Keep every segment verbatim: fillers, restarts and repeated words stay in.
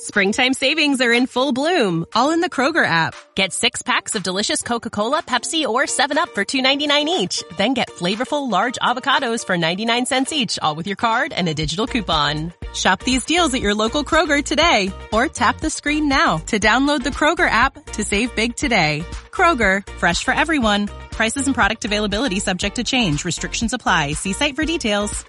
Springtime savings are in full bloom, all in the Kroger app. Get six packs of delicious Coca-Cola, Pepsi, or seven up for two ninety-nine each. Then get flavorful large avocados for ninety-nine cents each, all with your card and a digital coupon. Shop these deals at your local Kroger today, or tap the screen now to download the Kroger app to save big today. Kroger, fresh for everyone. Prices and product availability subject to change. Restrictions apply. See site for details.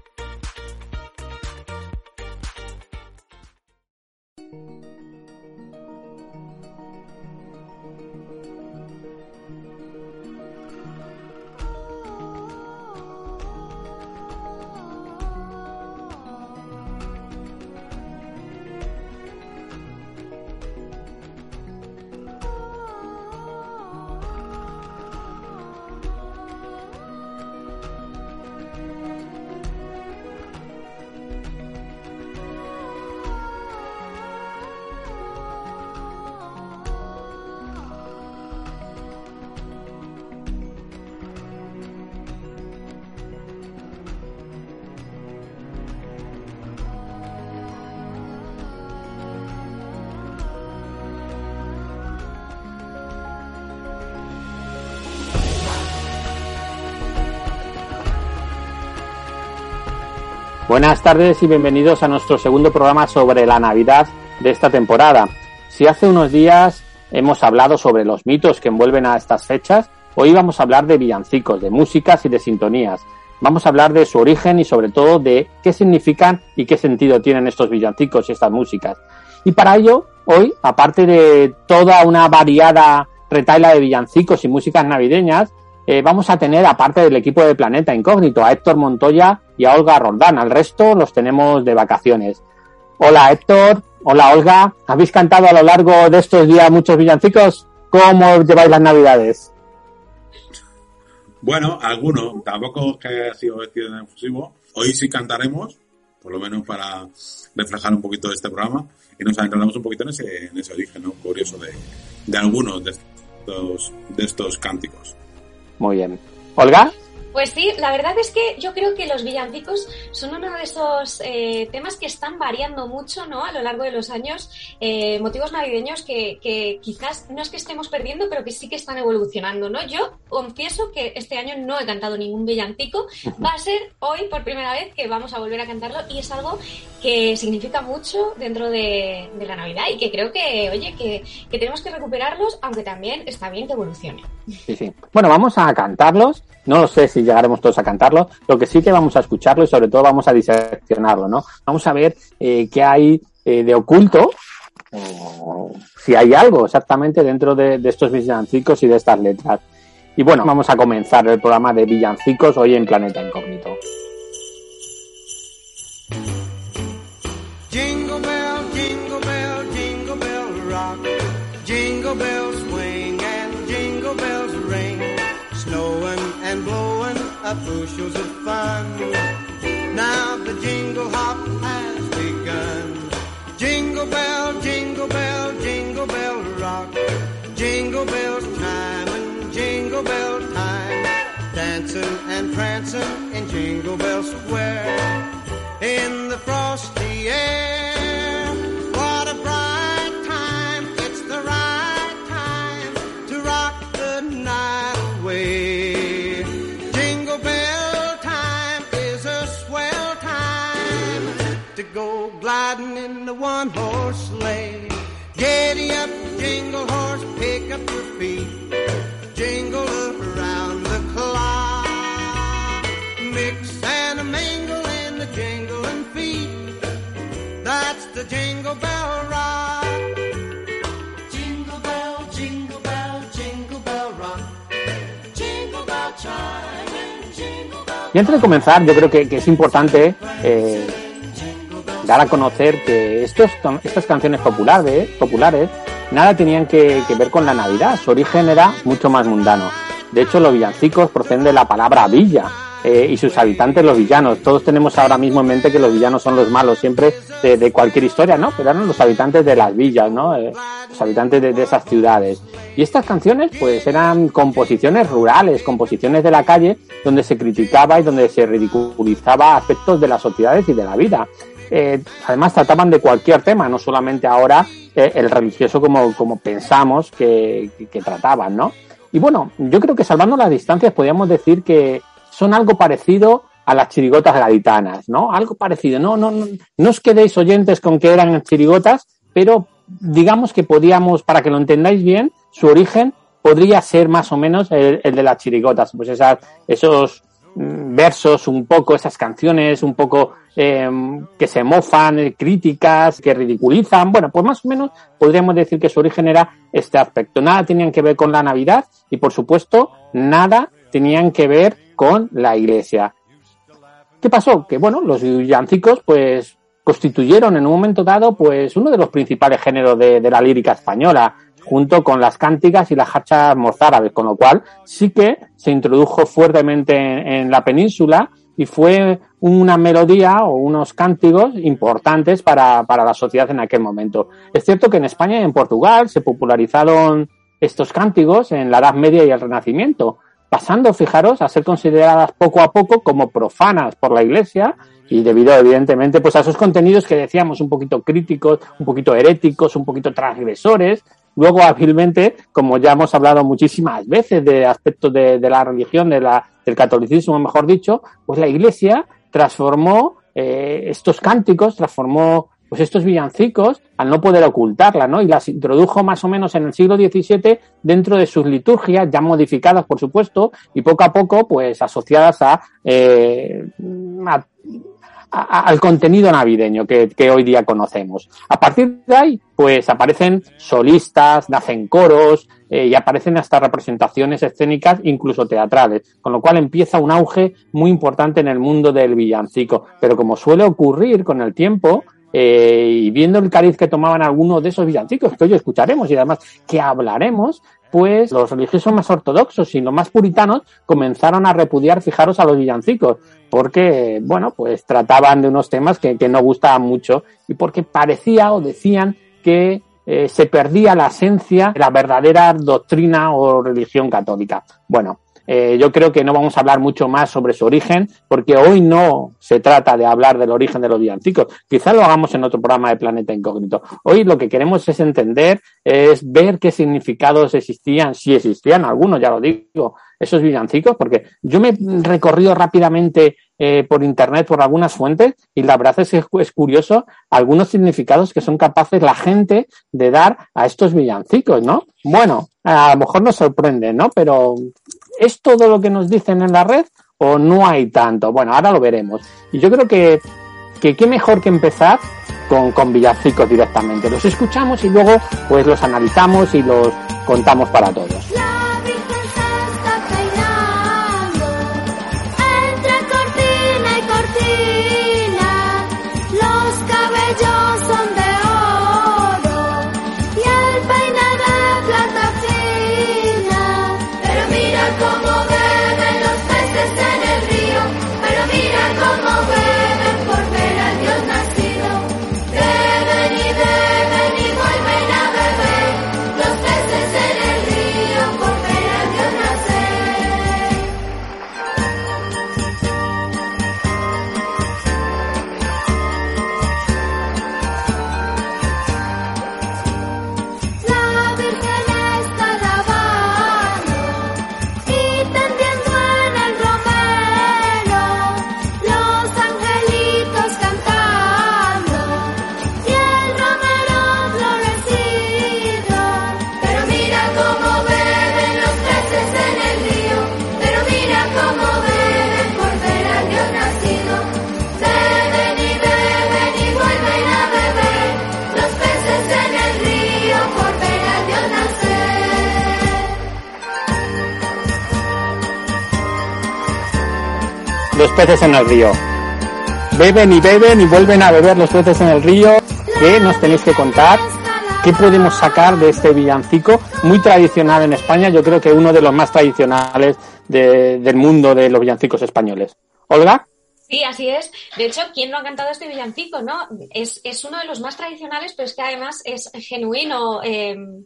Buenas tardes y bienvenidos a nuestro segundo programa sobre la Navidad de esta temporada. Si hace unos días hemos hablado sobre los mitos que envuelven a estas fechas, hoy vamos a hablar de villancicos, de músicas y de sintonías. Vamos a hablar de su origen y sobre todo de qué significan y qué sentido tienen estos villancicos y estas músicas. Y para ello, hoy, aparte de toda una variada retahíla de villancicos y músicas navideñas, Eh, vamos a tener, aparte del equipo de Planeta Incógnito, a Héctor Montoya y a Olga Roldán. Al resto los tenemos de vacaciones. Hola Héctor, hola Olga. ¿Habéis cantado a lo largo de estos días muchos villancicos? ¿Cómo lleváis las Navidades? Bueno, algunos. Tampoco que ha sido vestido en efusivo. Hoy sí cantaremos, por lo menos para reflejar un poquito de este programa, y nos adentraremos un poquito en ese, en ese origen, ¿no?, curioso de, de algunos de estos, de estos cánticos. Muy bien. ¿Olga? Pues sí, la verdad es que yo creo que los villancicos son uno de esos eh, temas que están variando mucho, ¿no?, a lo largo de los años, eh, motivos navideños que, que quizás no es que estemos perdiendo, pero que sí que están evolucionando, ¿no? Yo confieso que este año no he cantado ningún villancico, va a ser hoy por primera vez que vamos a volver a cantarlo y es algo que significa mucho dentro de, de la Navidad y que creo que, oye, que, que tenemos que recuperarlos, aunque también está bien que evolucione. Sí, sí. Bueno, vamos a cantarlos. No lo sé si llegaremos todos a cantarlo. Lo que sí que vamos a escucharlo y sobre todo vamos a diseccionarlo, ¿no? Vamos a ver eh, qué hay eh, de oculto, o si hay algo exactamente dentro de, de estos villancicos y de estas letras. Y bueno, vamos a comenzar el programa de villancicos hoy en Planeta Incógnito. Jingle bell, jingle bell, jingle bell rock. Jingle bells swing and jingle bells ring. Snowing and blowing up bushels of fun. Now the jingle hop has begun. Jingle bell, jingle bell, jingle bell rock. Jingle bells chime and jingle bell time. Dancing and prancing in Jingle Bell Square. In the frosty air, what a bright time. It's the right time to rock the night away. Jingle bell time is a swell time to go gliding in the one-horse sleigh. Giddy up, jingle horse, pick up your feet. Jingle around the clock. Mix and a mingle in the jingling feet. That's the Jingle Bell Rock. Jingle bell, jingle bell, jingle bell rock. Jingle bell chime and jingle bell. Y antes de comenzar, yo creo que, que es importante eh, dar a conocer que estos, estas canciones populares, populares nada tenían que, que ver con la Navidad. Su origen era mucho más mundano. De hecho, los villancicos proceden de la palabra villa eh, y sus habitantes los villanos. Todos tenemos ahora mismo en mente que los villanos son los malos siempre de, de cualquier historia, ¿no? Pero eran los habitantes de las villas, ¿no? Eh, los habitantes de, de esas ciudades. Y estas canciones, pues, eran composiciones rurales, composiciones de la calle, donde se criticaba y donde se ridiculizaba aspectos de las sociedades y de la vida. eh, además trataban de cualquier tema, no solamente ahora eh, el religioso como, como pensamos que, que, que trataban, ¿no? Y bueno, yo creo que salvando las distancias podríamos decir que son algo parecido a las chirigotas gaditanas, ¿no? Algo parecido. No, no, no, no os quedéis oyentes con que eran chirigotas, pero digamos que podíamos, para que lo entendáis bien, su origen podría ser más o menos el, el de las chirigotas. Pues esas, esos mm, versos un poco, esas canciones un poco eh, que se mofan, eh, críticas, que ridiculizan. Bueno, pues más o menos podríamos decir que su origen era este aspecto. Nada tenían que ver con la Navidad y, por supuesto, nada tenían que ver con la Iglesia. ¿Qué pasó? Que, bueno, los villancicos, pues, constituyeron en un momento dado, pues, uno de los principales géneros de, de la lírica española, junto con las cánticas y las jarchas mozárabes, con lo cual sí que se introdujo fuertemente en, en la península y fue una melodía o unos cánticos importantes para, para la sociedad en aquel momento. Es cierto que en España y en Portugal se popularizaron estos cánticos en la Edad Media y el Renacimiento, pasando, fijaros, a ser consideradas poco a poco como profanas por la Iglesia y debido, evidentemente, pues a esos contenidos que decíamos un poquito críticos, un poquito heréticos, un poquito transgresores. Luego, hábilmente, como ya hemos hablado muchísimas veces de aspectos de, de la religión, de la, del catolicismo, mejor dicho, pues la Iglesia transformó eh, estos cánticos, transformó pues estos villancicos al no poder ocultarla, ¿no? Y las introdujo más o menos en el siglo diecisiete dentro de sus liturgias, ya modificadas, por supuesto, y poco a poco, pues, asociadas a, eh, a, a al contenido navideño que, que hoy día conocemos. A partir de ahí, pues, aparecen solistas, nacen coros, eh, y aparecen hasta representaciones escénicas, incluso teatrales, con lo cual empieza un auge muy importante en el mundo del villancico. Pero como suele ocurrir con el tiempo, Eh, y viendo el cariz que tomaban algunos de esos villancicos que hoy escucharemos y además que hablaremos, pues los religiosos más ortodoxos y los más puritanos comenzaron a repudiar, fijaros, a los villancicos, porque, bueno, pues trataban de unos temas que, que no gustaban mucho y porque parecía o decían que eh, se perdía la esencia de la verdadera doctrina o religión católica. Bueno, Eh, yo creo que no vamos a hablar mucho más sobre su origen, porque hoy no se trata de hablar del origen de los villancicos. Quizás lo hagamos en otro programa de Planeta Incógnito. Hoy lo que queremos es entender, es ver qué significados existían, si existían algunos, ya lo digo, esos villancicos, porque yo me he recorrido rápidamente eh, por internet, por algunas fuentes, y la verdad es que es curioso algunos significados que son capaces la gente de dar a estos villancicos, ¿no? Bueno, a lo mejor nos sorprende, ¿no? Pero ¿es todo lo que nos dicen en la red o no hay tanto? Bueno, ahora lo veremos. Y yo creo que, que qué mejor que empezar con, con villancicos directamente. Los escuchamos y luego pues los analizamos y los contamos para todos. Los peces en el río. Beben y beben y vuelven a beber los peces en el río. ¿Qué nos tenéis que contar? ¿Qué podemos sacar de este villancico? Muy tradicional en España, yo creo que uno de los más tradicionales de, del mundo de los villancicos españoles. ¿Olga? Sí, así es. De hecho, ¿quién no ha cantado este villancico, no? Es, es uno de los más tradicionales, pero es que además es genuino. Eh,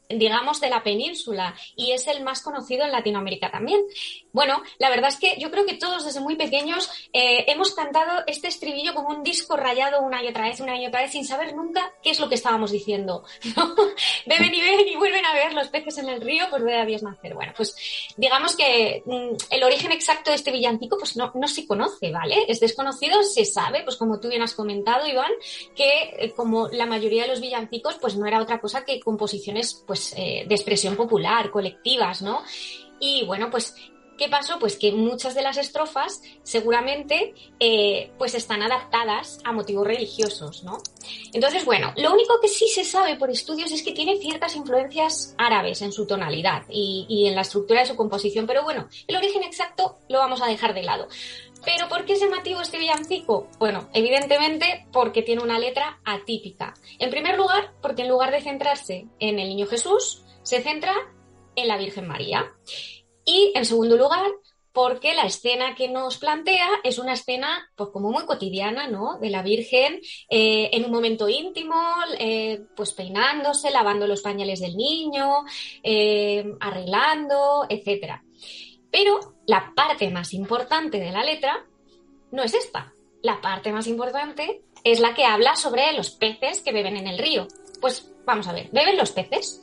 digamos, de la península y es el más conocido en Latinoamérica también. Bueno, la verdad es que yo creo que todos desde muy pequeños eh, hemos cantado este estribillo como un disco rayado una y otra vez, una y otra vez, sin saber nunca qué es lo que estábamos diciendo, ¿no? Beben y beben y vuelven a ver los peces en el río, pues ver a Dios nacer. Bueno, pues digamos que mmm, el origen exacto de este villancico pues no, no se conoce, ¿vale? Es desconocido, se sabe, pues como tú bien has comentado, Iván, que eh, como la mayoría de los villancicos, pues no era otra cosa que composiciones pues Eh, de expresión popular, colectivas, ¿no? Y bueno, pues, ¿qué pasó? Pues que muchas de las estrofas seguramente eh, pues están adaptadas a motivos religiosos, ¿no? Entonces, bueno, lo único que sí se sabe por estudios es que tiene ciertas influencias árabes en su tonalidad y, y en la estructura de su composición, pero bueno, el origen exacto lo vamos a dejar de lado. ¿Pero por qué es llamativo este villancico? Bueno, evidentemente porque tiene una letra atípica. En primer lugar, porque en lugar de centrarse en el niño Jesús, se centra en la Virgen María. Y en segundo lugar, porque la escena que nos plantea es una escena pues como muy cotidiana, ¿no? De la Virgen eh, en un momento íntimo, eh, pues peinándose, lavando los pañales del niño, eh, arreglando, etcétera. Pero la parte más importante de la letra no es esta. La parte más importante es la que habla sobre los peces que beben en el río. Pues vamos a ver, ¿beben los peces?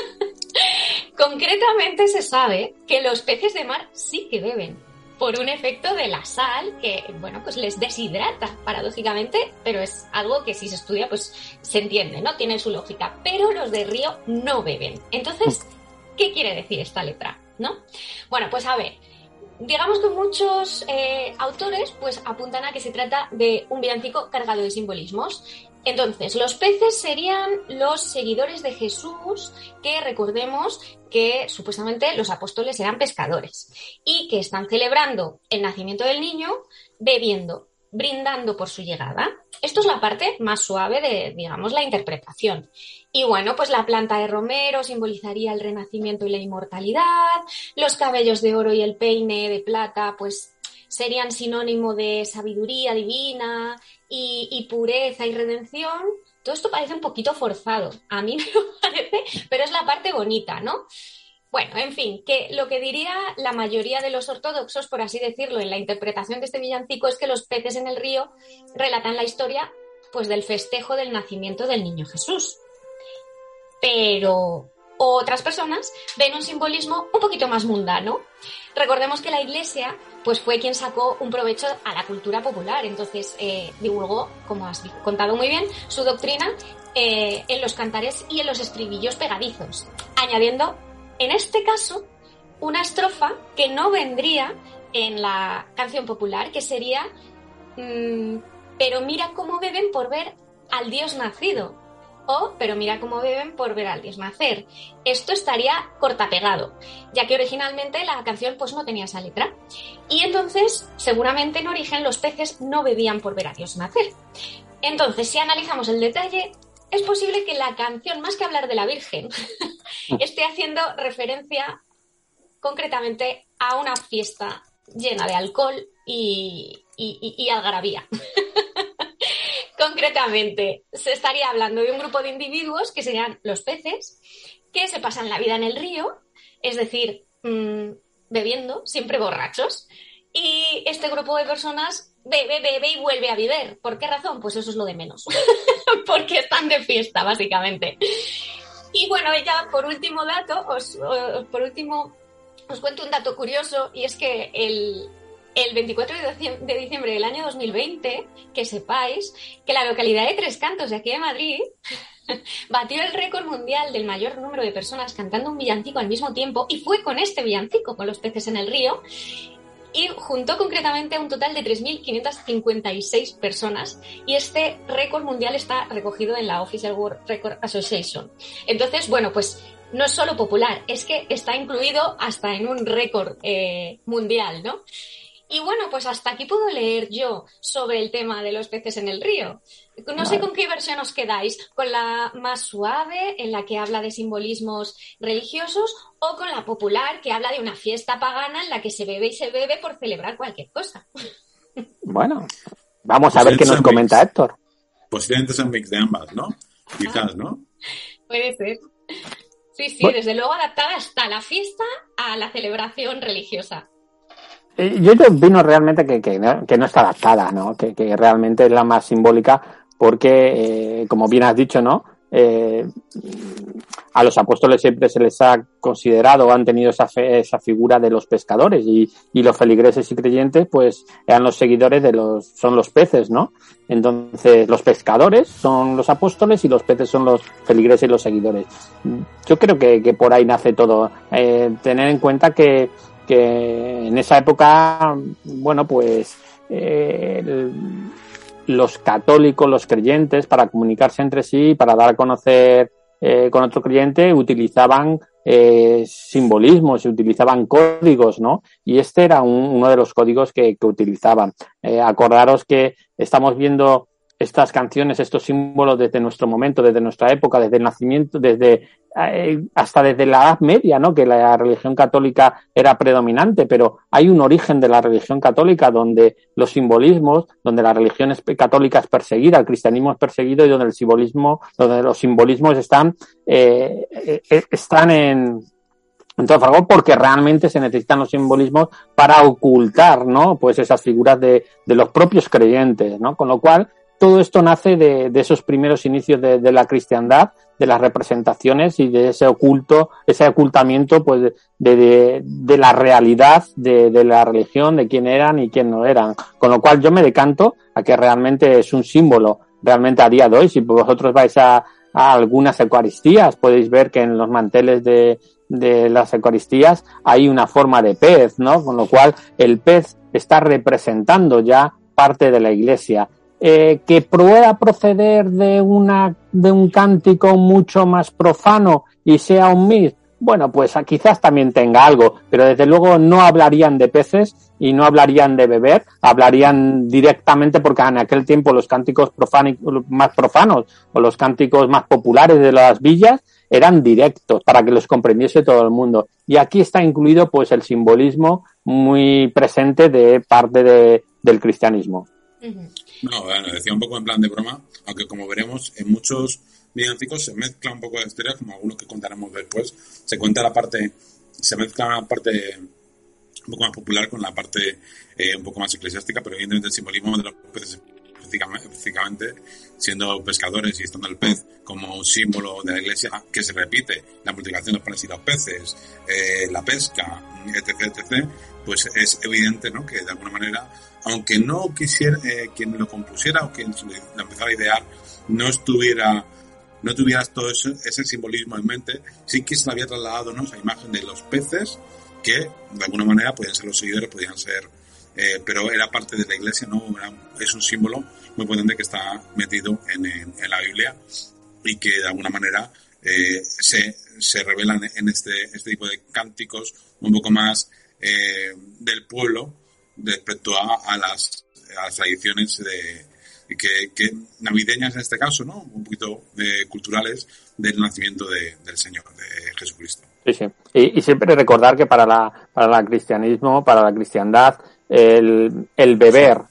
Concretamente se sabe que los peces de mar sí que beben, por un efecto de la sal que, bueno, pues les deshidrata, paradójicamente, pero es algo que si se estudia, pues se entiende, ¿no? Tiene su lógica. Pero los de río no beben. Entonces, ¿qué quiere decir esta letra? ¿No? Bueno, pues a ver, digamos que muchos eh, autores pues apuntan a que se trata de un villancico cargado de simbolismos. Entonces, los peces serían los seguidores de Jesús, que recordemos que supuestamente los apóstoles eran pescadores y que están celebrando el nacimiento del niño bebiendo, brindando por su llegada. Esto es la parte más suave de, digamos, la interpretación. Y bueno, pues la planta de romero simbolizaría el renacimiento y la inmortalidad, los cabellos de oro y el peine de plata, pues serían sinónimo de sabiduría divina y, y pureza y redención. Todo esto parece un poquito forzado, a mí me lo parece, pero es la parte bonita, ¿no? Bueno, en fin, que lo que diría la mayoría de los ortodoxos, por así decirlo, en la interpretación de este villancico es que los peces en el río relatan la historia, pues, del festejo del nacimiento del niño Jesús. Pero otras personas ven un simbolismo un poquito más mundano. Recordemos que la Iglesia pues fue quien sacó un provecho a la cultura popular, entonces eh, divulgó, como has contado muy bien, su doctrina eh, en los cantares y en los estribillos pegadizos, añadiendo, en este caso, una estrofa que no vendría en la canción popular, que sería mmm, pero mira cómo beben por ver al Dios nacido. O, pero mira cómo beben por ver al Dios nacer. Esto estaría cortapegado, ya que originalmente la canción pues no tenía esa letra. Y entonces, seguramente en origen los peces no bebían por ver a Dios nacer. Entonces, si analizamos el detalle, es posible que la canción, más que hablar de la Virgen, esté haciendo referencia concretamente a una fiesta llena de alcohol y, y, y, y algarabía. Concretamente, se estaría hablando de un grupo de individuos que serían los peces, que se pasan la vida en el río, es decir, mmm, bebiendo, siempre borrachos, y este grupo de personas bebe, bebe y vuelve a beber. ¿Por qué razón? Pues eso es lo de menos, porque están de fiesta, básicamente. Y bueno, ya por último dato, os, os, por último, os cuento un dato curioso, y es que el... El veinticuatro de diciembre del año dos mil veinte, que sepáis que la localidad de Tres Cantos de aquí de Madrid batió el récord mundial del mayor número de personas cantando un villancico al mismo tiempo, y fue con este villancico, con los peces en el río, y juntó concretamente a un total de tres mil quinientas cincuenta y seis personas, y este récord mundial está recogido en la Official World Record Association. Entonces, bueno, pues no es solo popular, es que está incluido hasta en un récord eh, mundial, ¿no? Y bueno, pues hasta aquí puedo leer yo sobre el tema de los peces en el río. No vale. sé con qué versión os quedáis, con la más suave, en la que habla de simbolismos religiosos, o con la popular, que habla de una fiesta pagana en la que se bebe y se bebe por celebrar cualquier cosa. Bueno, vamos a ver qué nos comenta Héctor. Posiblemente es un mix de ambas, ¿no? Quizás, ¿no? Puede ser. Sí, sí, desde luego adaptada hasta la fiesta a la celebración religiosa. Yo, yo opino realmente que, que, no, que no está adaptada, ¿no? Que, que realmente es la más simbólica porque, eh, como bien has dicho, ¿no? Eh, a los apóstoles siempre se les ha considerado o han tenido esa, fe, esa figura de los pescadores y, y los feligreses y creyentes pues eran los seguidores de los, son los peces, ¿no? Entonces los pescadores son los apóstoles y los peces son los feligreses y los seguidores. Yo creo que, que por ahí nace todo. Eh, tener en cuenta que, que en esa época, bueno, pues eh, el, los católicos, los creyentes, para comunicarse entre sí, para dar a conocer eh, con otro creyente, utilizaban eh, simbolismos, utilizaban códigos, ¿no? Y este era un, uno de los códigos que, que utilizaban. Eh, acordaros que estamos viendo estas canciones, estos símbolos desde nuestro momento, desde nuestra época, desde el nacimiento, desde eh, hasta desde la Edad Media, ¿no? Que la religión católica era predominante, pero hay un origen de la religión católica donde los simbolismos, donde la religión es, católica es perseguida, el cristianismo es perseguido y donde el simbolismo, donde los simbolismos están eh, eh, están en en todo fragor porque realmente se necesitan los simbolismos para ocultar, ¿no? Pues esas figuras de, de los propios creyentes, ¿no? Con lo cual todo esto nace de, de esos primeros inicios de, de la cristiandad, de las representaciones y de ese oculto, ese ocultamiento, pues, de, de, de la realidad de, de la religión, de quién eran y quién no eran. Con lo cual yo me decanto a que realmente es un símbolo, realmente a día de hoy. Si vosotros vais a, a algunas eucaristías, podéis ver que en los manteles de, de las eucaristías hay una forma de pez, ¿no? Con lo cual el pez está representando ya parte de la Iglesia. Eh, que pueda proceder de una de un cántico mucho más profano y sea un mis, bueno, pues quizás también tenga algo, pero desde luego no hablarían de peces y no hablarían de beber, hablarían directamente porque en aquel tiempo los cánticos profánicos, más profanos o los cánticos más populares de las villas eran directos para que los comprendiese todo el mundo. Y aquí está incluido pues el simbolismo muy presente de parte de, del cristianismo. No, bueno, decía un poco en plan de broma, aunque como veremos, en muchos villancicos se mezcla un poco de historia, como algunos que contaremos después. Se cuenta la parte, se mezcla la parte un poco más popular con la parte eh, un poco más eclesiástica, pero evidentemente el simbolismo de los peces, específicamente siendo pescadores y estando el pez como un símbolo de la Iglesia que se repite, la multiplicación de los panes y los peces, eh, la pesca, etc, etc, pues es evidente, ¿no?, que de alguna manera, aunque no quisiera, eh, quien lo compusiera o quien lo empezara a idear no estuviera, no tuviera todo ese, ese simbolismo en mente, sí que se le había trasladado, ¿no?, esa imagen de los peces que de alguna manera podían ser los seguidores, podían ser, eh, pero era parte de la Iglesia, ¿no? Era, es un símbolo muy potente que está metido en, en, en la Biblia y que de alguna manera eh, se, se revelan en este, este tipo de cánticos un poco más eh, del pueblo respecto a, a, las, a las tradiciones de, que, que navideñas en este caso, ¿no?, un poquito eh, culturales del nacimiento de, del Señor, de Jesucristo. Sí, sí. Y, y siempre recordar que para la para el cristianismo, para la cristiandad, el, el beber,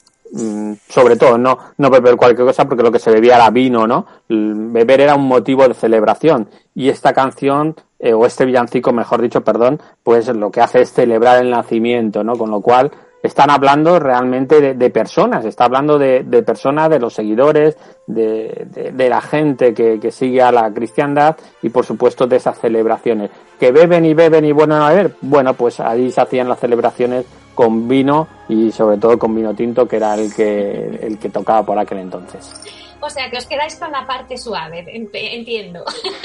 sobre todo, no no beber cualquier cosa, porque lo que se bebía era vino, ¿no? El beber era un motivo de celebración. Y esta canción, eh, o este villancico, mejor dicho, perdón, pues lo que hace es celebrar el nacimiento, ¿no? Con lo cual están hablando realmente de, de personas, está hablando de, de personas, de los seguidores, de, de, de la gente que, que sigue a la cristiandad y por supuesto de esas celebraciones. Que beben y beben y bueno a ver, bueno, pues ahí se hacían las celebraciones con vino y sobre todo con vino tinto, que era el que, el que tocaba por aquel entonces. O sea, que os quedáis con la parte suave, entiendo.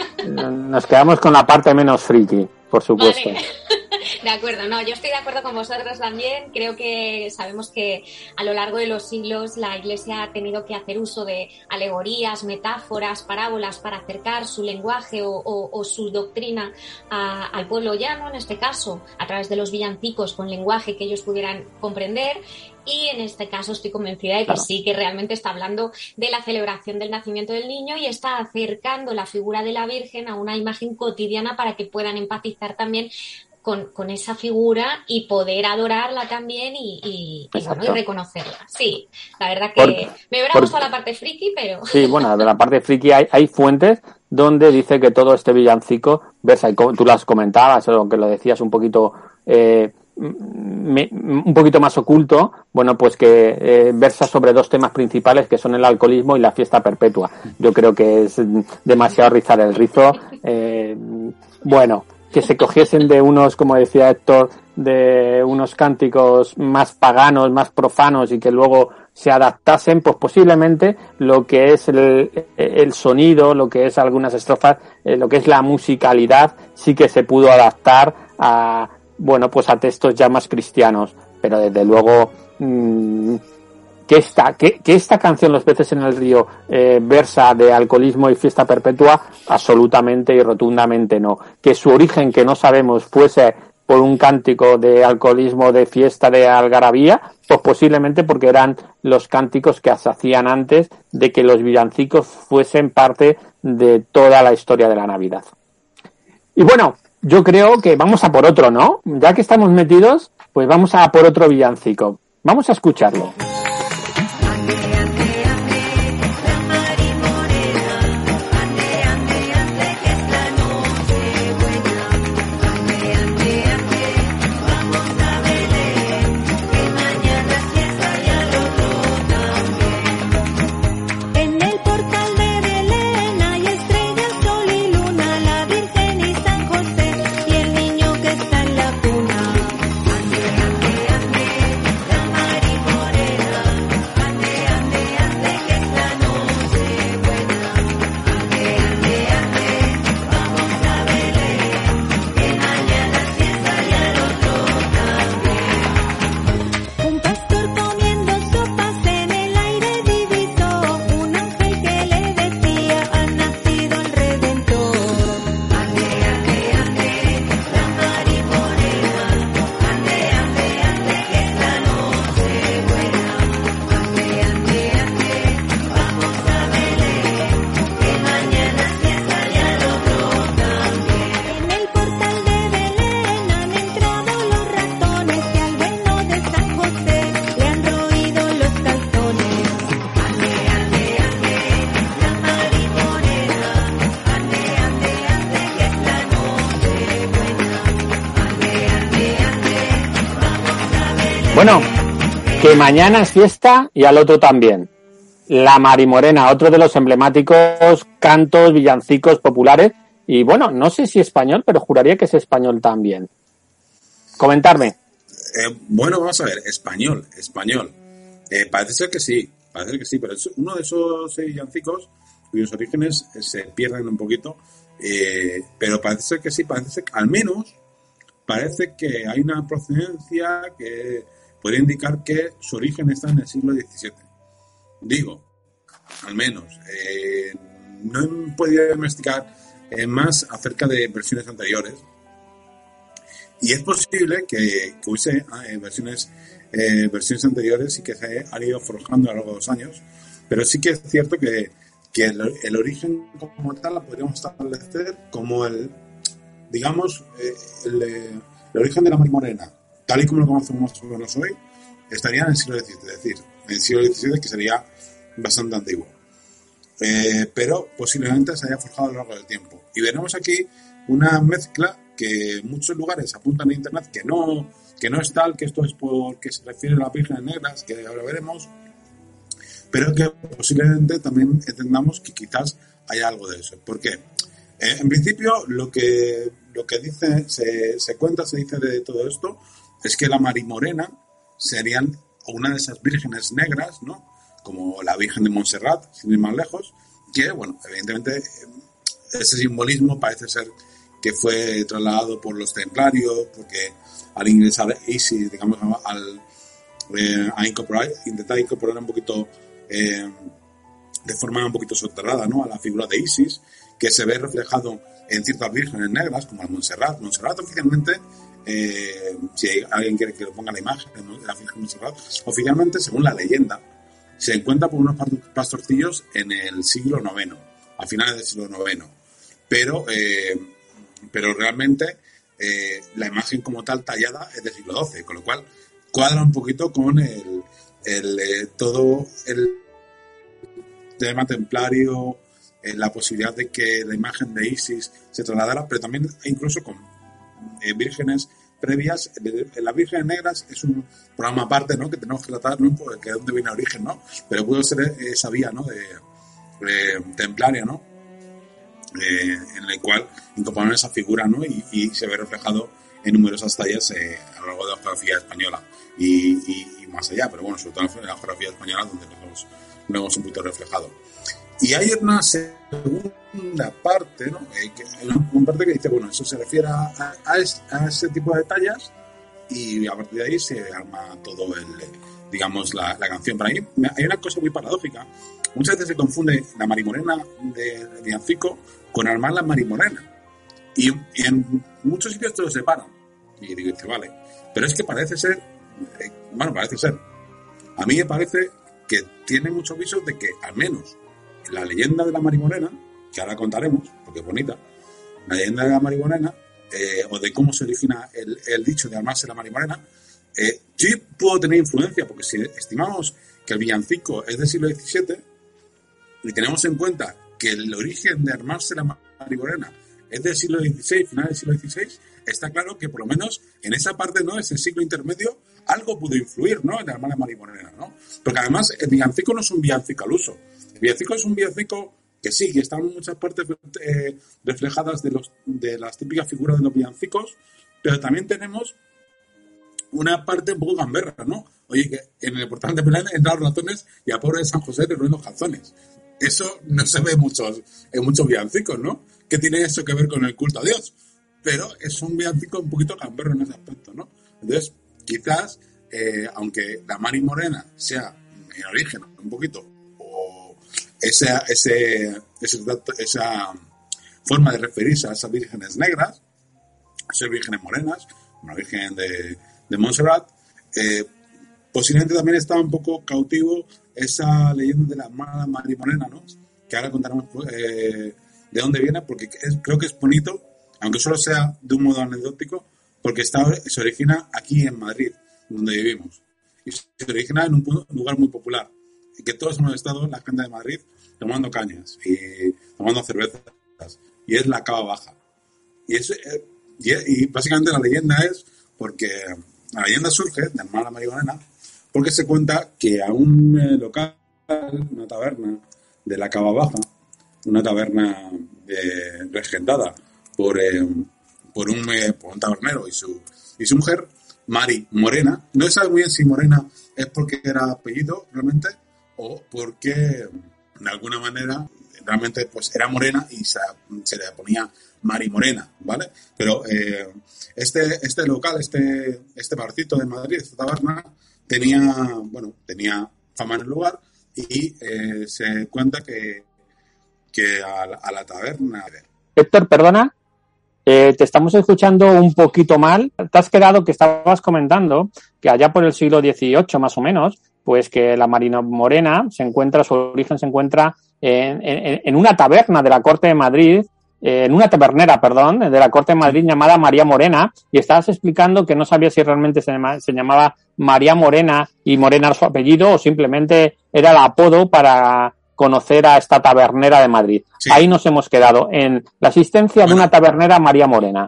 Nos quedamos con la parte menos friki, por supuesto. Vale. De acuerdo, no, yo estoy de acuerdo con vosotros también. Creo que sabemos que a lo largo de los siglos la Iglesia ha tenido que hacer uso de alegorías, metáforas, parábolas para acercar su lenguaje o, o, o su doctrina a, al pueblo llano, en este caso, a través de los villancicos con lenguaje que ellos pudieran comprender. Y en este caso estoy convencida de que claro, sí, que realmente está hablando de la celebración del nacimiento del niño y está acercando la figura de la Virgen a una imagen cotidiana para que puedan empatizar también con, con esa figura y poder adorarla también y, y, y, bueno, y reconocerla. Sí, la verdad que por, me hubiera por, gustado la parte friki, pero... Sí, bueno, de la parte friki hay, hay fuentes donde dice que todo este villancico versa, y tú las comentabas, o que lo decías un poquito eh, me, un poquito más oculto, bueno, pues que eh, versa sobre dos temas principales que son el alcoholismo y la fiesta perpetua. Yo creo que es demasiado rizar el rizo. Eh, bueno, que se cogiesen de unos, como decía Héctor, de unos cánticos más paganos, más profanos y que luego se adaptasen, pues posiblemente lo que es el, el sonido, lo que es algunas estrofas, eh, lo que es la musicalidad, sí que se pudo adaptar a, bueno, pues a textos ya más cristianos, pero desde luego mmm, que esta, que, que esta canción Los peces en el río eh, versa de alcoholismo y fiesta perpetua, absolutamente y rotundamente no. Que su origen, que no sabemos, fuese por un cántico de alcoholismo, de fiesta, de algarabía, pues posiblemente porque eran los cánticos que se hacían antes de que los villancicos fuesen parte de toda la historia de la Navidad. Y bueno, yo creo que vamos a por otro, ¿no? Ya que estamos metidos, pues vamos a por otro villancico. Vamos a escucharlo. Bueno, que mañana es fiesta y al otro también. La Marimorena, otro de los emblemáticos cantos, villancicos populares. Y bueno, no sé si español, pero juraría que es español también. Comentarme. Eh, bueno, vamos a ver, español, español. Eh, parece ser que sí, parece ser que sí, pero es uno de esos villancicos cuyos orígenes se pierden un poquito. Eh, pero parece ser que sí, parece ser que al menos parece que hay una procedencia que puede indicar que su origen está en el siglo diecisiete. Digo, al menos. Eh, no he podido investigar eh, más acerca de versiones anteriores. Y es posible que, que hubiese eh, versiones, eh, versiones anteriores y que se han ido forjando a lo largo de los años. Pero sí que es cierto que, que el, el origen como tal la podríamos establecer como el, digamos, eh, el, el origen de la Marimorena, tal y como lo conocemos nosotros hoy, estaría en el siglo diecisiete, es decir, en el siglo diecisiete, que sería bastante antiguo. Eh, pero posiblemente se haya forjado a lo largo del tiempo. Y veremos aquí una mezcla que en muchos lugares apuntan en internet que no, que no es tal, que esto es porque se refiere a las vírgenes negras, que ahora veremos, pero que posiblemente también entendamos que quizás haya algo de eso. ¿Por qué? Eh, en principio, lo que, lo que dice, se, se cuenta, se dice de todo esto, es que la Marimorena serían una de esas vírgenes negras, ¿no? Como la Virgen de Montserrat, sin ir más lejos, que, bueno, evidentemente ese simbolismo parece ser que fue trasladado por los templarios, porque al ingresar Isis, digamos, al eh, a incorporar, intentar incorporar un poquito, eh, de forma un poquito soterrada, ¿no?, a la figura de Isis, que se ve reflejado en ciertas vírgenes negras, como el Montserrat. Montserrat oficialmente, eh, si alguien quiere que lo ponga la imagen, ¿no?, de la Virgen de Montserrat, oficialmente, según la leyenda, se encuentra por unos pastorcillos en el siglo noveno, a finales del siglo noveno. Pero, eh, pero realmente eh, la imagen como tal tallada es del siglo doce, con lo cual cuadra un poquito con el, el eh, todo el tema templario, eh, la posibilidad de que la imagen de Isis se trasladara, pero también incluso con eh, vírgenes previas. Las Vírgenes Negras es un programa aparte, ¿no?, que tenemos que tratar, ¿no?, porque de dónde viene el origen, ¿no? Pero pudo ser esa vía, ¿no?, de, de templaria, ¿no?, eh, en la cual incorporaron esa figura, ¿no?, y, y se ve reflejado en numerosas tallas eh, a lo largo de la geografía española y, y, y más allá, pero bueno, sobre todo en la geografía española donde lo hemos, lo hemos un poquito reflejado. Y hay una segunda parte, ¿no?, eh, que, una parte que dice, bueno, eso se refiere a, a, es, a ese tipo de tallas y a partir de ahí se arma todo el, digamos, la, la canción. Para mí hay una cosa muy paradójica. Muchas veces se confunde la marimorena de, de villancico con armar la marimorena. Y, y en muchos sitios te lo separan. Y digo, vale. Pero es que parece ser, eh, bueno, parece ser. A mí me parece que tiene muchos visos de que, al menos, la leyenda de la marimorena, que ahora contaremos, porque es bonita, la leyenda de la marimorena, eh, o de cómo se origina el, el dicho de armarse la marimorena, eh, sí pudo tener influencia, porque si estimamos que el villancico es del siglo diecisiete, y tenemos en cuenta que el origen de armarse la marimorena es del siglo dieciséis, final del siglo dieciséis, está claro que por lo menos en esa parte, ¿no?, ese siglo intermedio, algo pudo influir, ¿no?, en armar la marimorena, ¿no? Porque además el villancico no es un villancico al uso. El villancico es un villancico que sí, que están en muchas partes eh, reflejadas de, los, de las típicas figuras de los villancicos, pero también tenemos una parte un poco gamberra, ¿no? Oye, que en el portal de Belén entran los ratones y a pobre de San José le ruedan los calzones. Eso no se ve en muchos, en muchos villancicos, ¿no? ¿Qué tiene eso que ver con el culto a Dios? Pero es un villancico un poquito gamberro en ese aspecto, ¿no? Entonces, quizás, eh, aunque la Mari Morena sea en origen un poquito, o esa, ese, ese, esa forma de referirse a esas vírgenes negras, a esas vírgenes morenas, una virgen de, de Montserrat, eh, posiblemente también estaba un poco cautivo esa leyenda de la hermana Mari Morena, ¿no? Que ahora contaremos eh, de dónde viene, porque es, creo que es bonito, aunque solo sea de un modo anecdótico, porque está, se origina aquí en Madrid, donde vivimos. Y se origina en un lugar muy popular. Y que todos hemos estado en la gente de Madrid tomando cañas y tomando cervezas. Y es la Cava Baja. Y, es, y, y básicamente la leyenda es porque la leyenda surge de hermana Mari Morena, porque se cuenta que a un eh, local, una taberna de la Cava Baja, una taberna eh, regentada por, eh, por, un, eh, por un tabernero y su, y su mujer, Mari Morena. No se sabe muy bien si Morena es porque era apellido realmente o porque de alguna manera realmente pues era morena y se, se le ponía Mari Morena, ¿vale? Pero eh, este, este local, este, este barcito de Madrid, esta taberna, tenía, bueno, tenía fama en el lugar y eh, se cuenta que, que a, la, a la taberna... Héctor, perdona, eh, te estamos escuchando un poquito mal. Te has quedado que estabas comentando que allá por el siglo dieciocho más o menos, pues que la Mari Morena se encuentra, su origen se encuentra en, en, en una taberna de la corte de Madrid, eh, en una tabernera, perdón, de la corte de Madrid llamada María Morena, y estabas explicando que no sabía si realmente se, llama, se llamaba María Morena y Morena era su apellido o simplemente era el apodo para conocer a esta tabernera de Madrid. Sí. Ahí nos hemos quedado, en la existencia bueno. de una tabernera María Morena.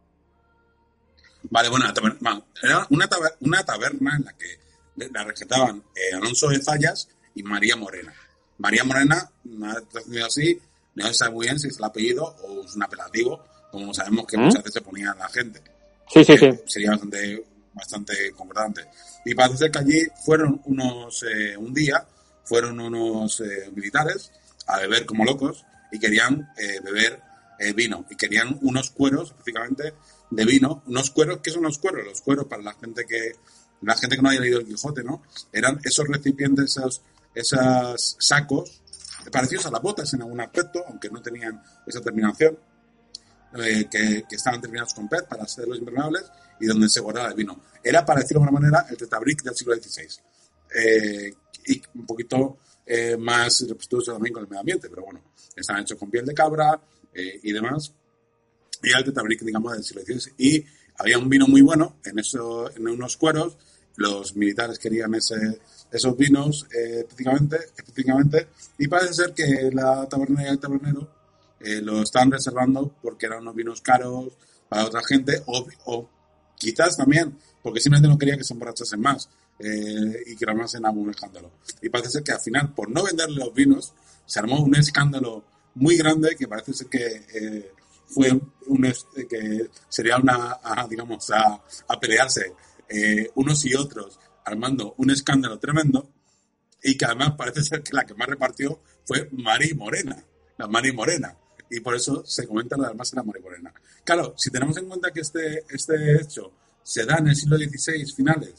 Vale, bueno, era una, taber, una taberna en la que la regentaban eh, Alonso de Zayas y María Morena. María Morena, así, no se sabe muy bien si es el apellido o es un apelativo, como sabemos que ¿Mm? muchas veces se ponía la gente. Sí, sí, sí. Sería bastante, bastante concordante. Y parece ser que allí fueron unos, eh, un día, fueron unos eh, militares a beber como locos y querían eh, beber eh, vino. Y querían unos cueros, específicamente, de vino. Unos cueros, ¿qué son los cueros? Los cueros, para la gente que la gente que no haya leído el Quijote, ¿no? Eran esos recipientes, esos, esos sacos, parecidos a las botas en algún aspecto, aunque no tenían esa terminación, eh, que, que estaban terminados con pez para ser los impermeables y donde se guardaba el vino. Era, para decirlo de alguna manera, el tetabric del siglo dieciséis. Eh, y un poquito eh, más respetuoso también con el medio ambiente, pero bueno, estaban hechos con piel de cabra eh, y demás. Y era el tetabric, digamos, del siglo dieciséis. Y había un vino muy bueno en, eso, en unos cueros los militares querían ese, esos vinos eh, específicamente, específicamente, y parece ser que la tabernera y el tabernero eh, lo estaban reservando porque eran unos vinos caros para otra gente, o, o quizás también porque simplemente no quería que se emborrachasen más eh, y que armasen algún escándalo. Y parece ser que al final, por no venderle los vinos, se armó un escándalo muy grande que parece ser que eh, fue un que sería una, a, digamos, a, a pelearse eh, unos y otros, armando un escándalo tremendo, y que además parece ser que la que más repartió fue Mari Morena, la Mari Morena, y por eso se comenta además en la Mari Morena. Claro, si tenemos en cuenta que este, este hecho se da en el siglo dieciséis finales,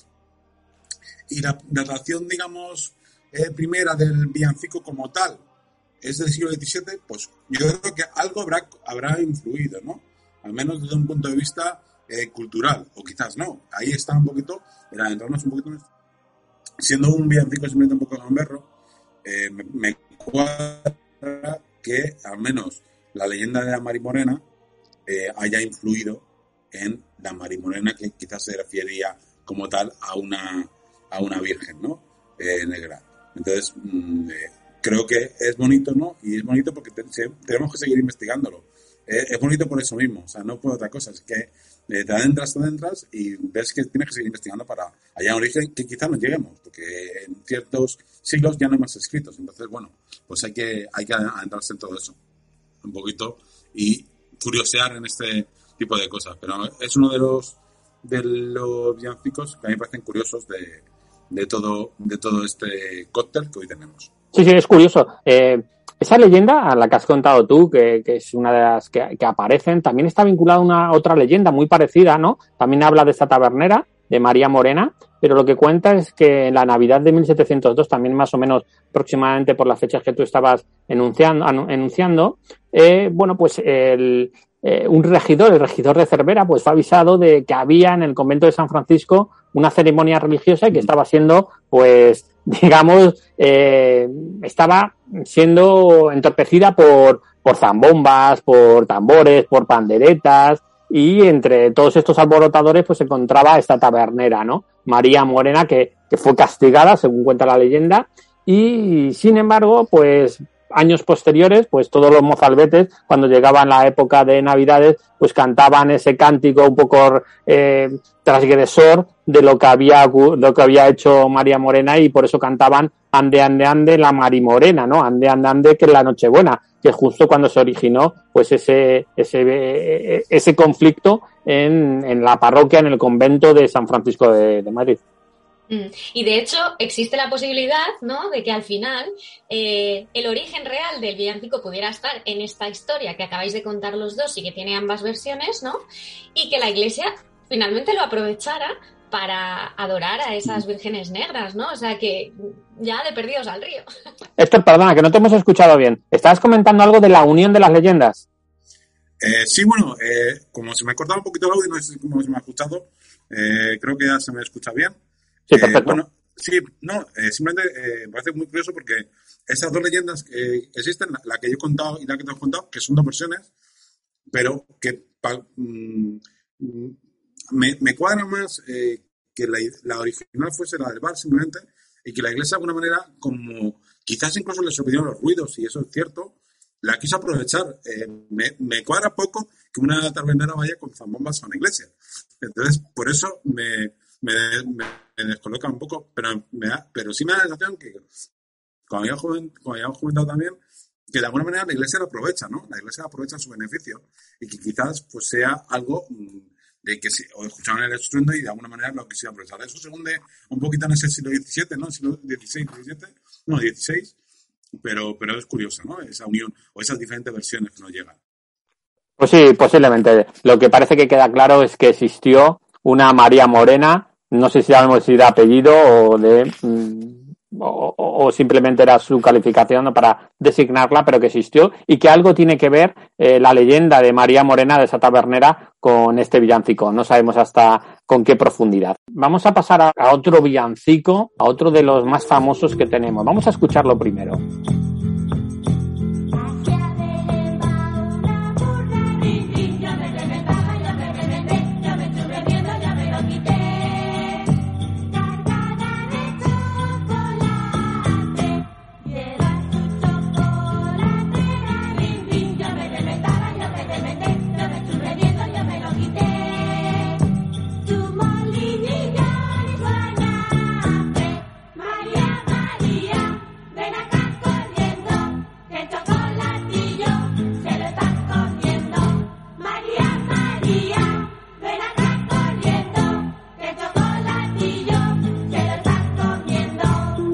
y la datación, digamos, eh, primera del villancico como tal es del siglo diecisiete, pues yo creo que algo habrá, habrá influido, ¿no? Al menos desde un punto de vista eh, cultural, o quizás no. Ahí está un poquito, en adentrarnos un poquito, siendo un villancico simplemente un poco gamberro, eh, me, me cuadra que al menos la leyenda de la Mari Morena eh, haya influido en la Mari Morena, que quizás se refería como tal a una, a una virgen, ¿no? Eh, negra. Entonces, mmm, eh, creo que es bonito, ¿no? Y es bonito porque te, tenemos que seguir investigándolo. Eh, es bonito por eso mismo, o sea, no por otra cosa. Es que eh, te adentras, te adentras y ves que tienes que seguir investigando para hallar un origen que quizás no lleguemos, porque en ciertos siglos ya no hay más escritos. Entonces, bueno, pues hay que, hay que adentrarse en todo eso un poquito y curiosear en este tipo de cosas. Pero es uno de los de los villancicos que a mí me parecen curiosos de, de todo de todo este cóctel que hoy tenemos. Sí, sí, es curioso. Eh, esa leyenda a la que has contado tú, que, que es una de las que, que aparecen, también está vinculada a una otra leyenda muy parecida, ¿no? También habla de esta tabernera, de María Morena, pero lo que cuenta es que en la Navidad de mil setecientos dos, también más o menos aproximadamente por las fechas que tú estabas enunciando, enunciando eh, bueno, pues el, eh, un regidor, el regidor de Cervera, pues fue avisado de que había en el convento de San Francisco una ceremonia religiosa y que estaba siendo, pues, digamos, eh, estaba siendo entorpecida por, por zambombas, por tambores, por panderetas, y entre todos estos alborotadores pues se encontraba esta tabernera, ¿no? María Morena, que, que fue castigada, según cuenta la leyenda, y sin embargo, pues años posteriores, pues todos los mozalbetes, cuando llegaban la época de Navidades, pues cantaban ese cántico un poco eh, transgresor de lo que había lo que había hecho María Morena, y por eso cantaban Ande, ande, ande, la Mari Morena, ¿no? Ande, ande, ande, que es la Nochebuena, que es justo cuando se originó pues ese ese ese conflicto en, en la parroquia, en el convento de San Francisco de, de Madrid. Y de hecho existe la posibilidad, ¿no?, de que al final eh, el origen real del villancico pudiera estar en esta historia que acabáis de contar los dos y que tiene ambas versiones, ¿no? Y que la Iglesia finalmente lo aprovechara para adorar a esas vírgenes negras, ¿no? O sea que ya de perdidos al río. Héctor, perdona, que no te hemos escuchado bien. ¿Estabas comentando algo de la unión de las leyendas? Eh, sí, bueno, eh, como se me ha cortado un poquito el audio, no sé cómo se me ha escuchado, eh, creo que ya se me escucha bien. Sí, perfecto. Eh, bueno, sí, no, eh, simplemente eh, me parece muy curioso porque esas dos leyendas que existen, la, la que yo he contado y la que te he contado, que son dos versiones, pero que pa, mm, me, me cuadra más eh, que la, la original fuese la del bar simplemente, y que la Iglesia de alguna manera, como quizás incluso le sorprendieron los ruidos, y eso es cierto, la quiso aprovechar. Eh, me, me cuadra poco que una tabernera vaya con zambombas a una iglesia. Entonces, por eso me... Me, me, me descoloca un poco, pero me da, pero sí me da la sensación que, como habíamos había comentado también, que de alguna manera la Iglesia lo aprovecha, ¿no? La Iglesia aprovecha su beneficio y que quizás pues sea algo de que se, o escucharon el estruendo y de alguna manera lo quisieron aprovechar. Eso se hunde un poquito en ese siglo diecisiete, ¿no? Siglo dieciséis, diecisiete, no, dieciséis, pero, pero es curioso, ¿no? Esa unión o esas diferentes versiones que nos llegan. Pues sí, posiblemente. Lo que parece que queda claro es que existió una María Morena, no sé si sabemos si de apellido o de o, o simplemente era su calificación para designarla, pero que existió y que algo tiene que ver eh, la leyenda de María Morena, de esa tabernera, con este villancico. No sabemos hasta con qué profundidad. Vamos a pasar a, a otro villancico, a otro de los más famosos que tenemos. Vamos a escucharlo primero. me remendé, yo me estuve viendo, yo me lo quité. Tu molinillo soñaste, María, María, ven acá corriendo, que el chocolatillo se lo están comiendo. María, María, ven acá corriendo, que el chocolatillo se lo están comiendo.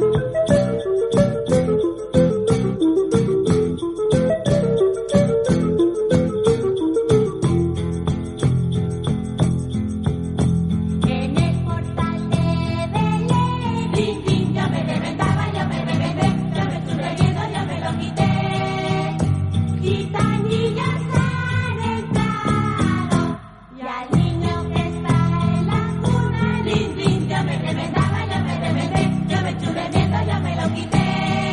En el portal de Belén, rin, rin, yo me reventaba, yo me reventé, yo me estuve viendo, yo me lo quité. Gitanillas han entrado, y al niño que está en la cuna, rin, rin, yo me reventaba, yo me reventé, yo me estuve viendo, yo me lo quité.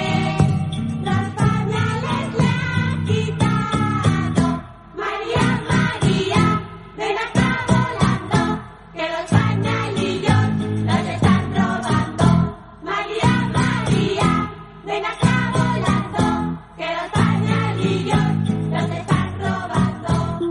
Los pañales le han quitado, María, María, ven acá volando, que los pañalillos los están robando. María, María, ven acá volando, que los pañalillos los están robando.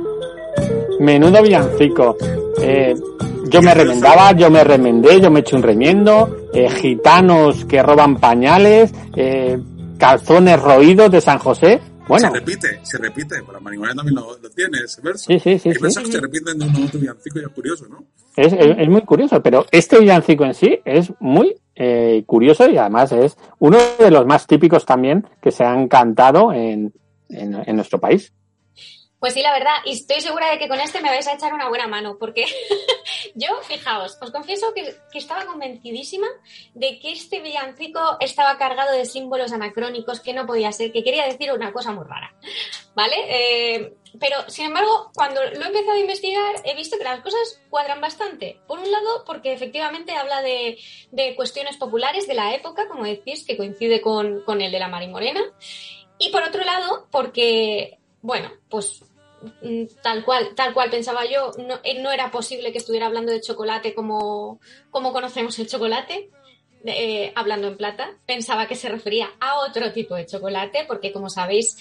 Menudo villancico. Eh, yo me remendaba, yo me remendé, yo me eché un remiendo, eh, gitanos que roban pañales, eh, calzones roídos de San José. Bueno, Se repite, se repite. Para Marimorena también lo, lo tiene, ese verso. Sí, sí, sí, Hay sí. versos que se repiten de uno a otro villancico y es curioso, ¿no? es, es, es muy curioso, pero este villancico en sí es muy eh, curioso y además es uno de los más típicos también que se han cantado en, en, en nuestro país. Pues sí, la verdad, y estoy segura de que con este me vais a echar una buena mano, porque yo, fijaos, os confieso que, que estaba convencidísima de que este villancico estaba cargado de símbolos anacrónicos, que no podía ser, que quería decir una cosa muy rara, ¿vale? Eh, pero, sin embargo, cuando lo he empezado a investigar, he visto que las cosas cuadran bastante. Por un lado, porque efectivamente habla de, de cuestiones populares de la época, como decís, que coincide con, con el de la Marimorena, y por otro lado, porque... Bueno, pues tal cual, tal cual pensaba yo, no, no era posible que estuviera hablando de chocolate como, como conocemos el chocolate, eh, hablando en plata. Pensaba que se refería a otro tipo de chocolate, porque como sabéis,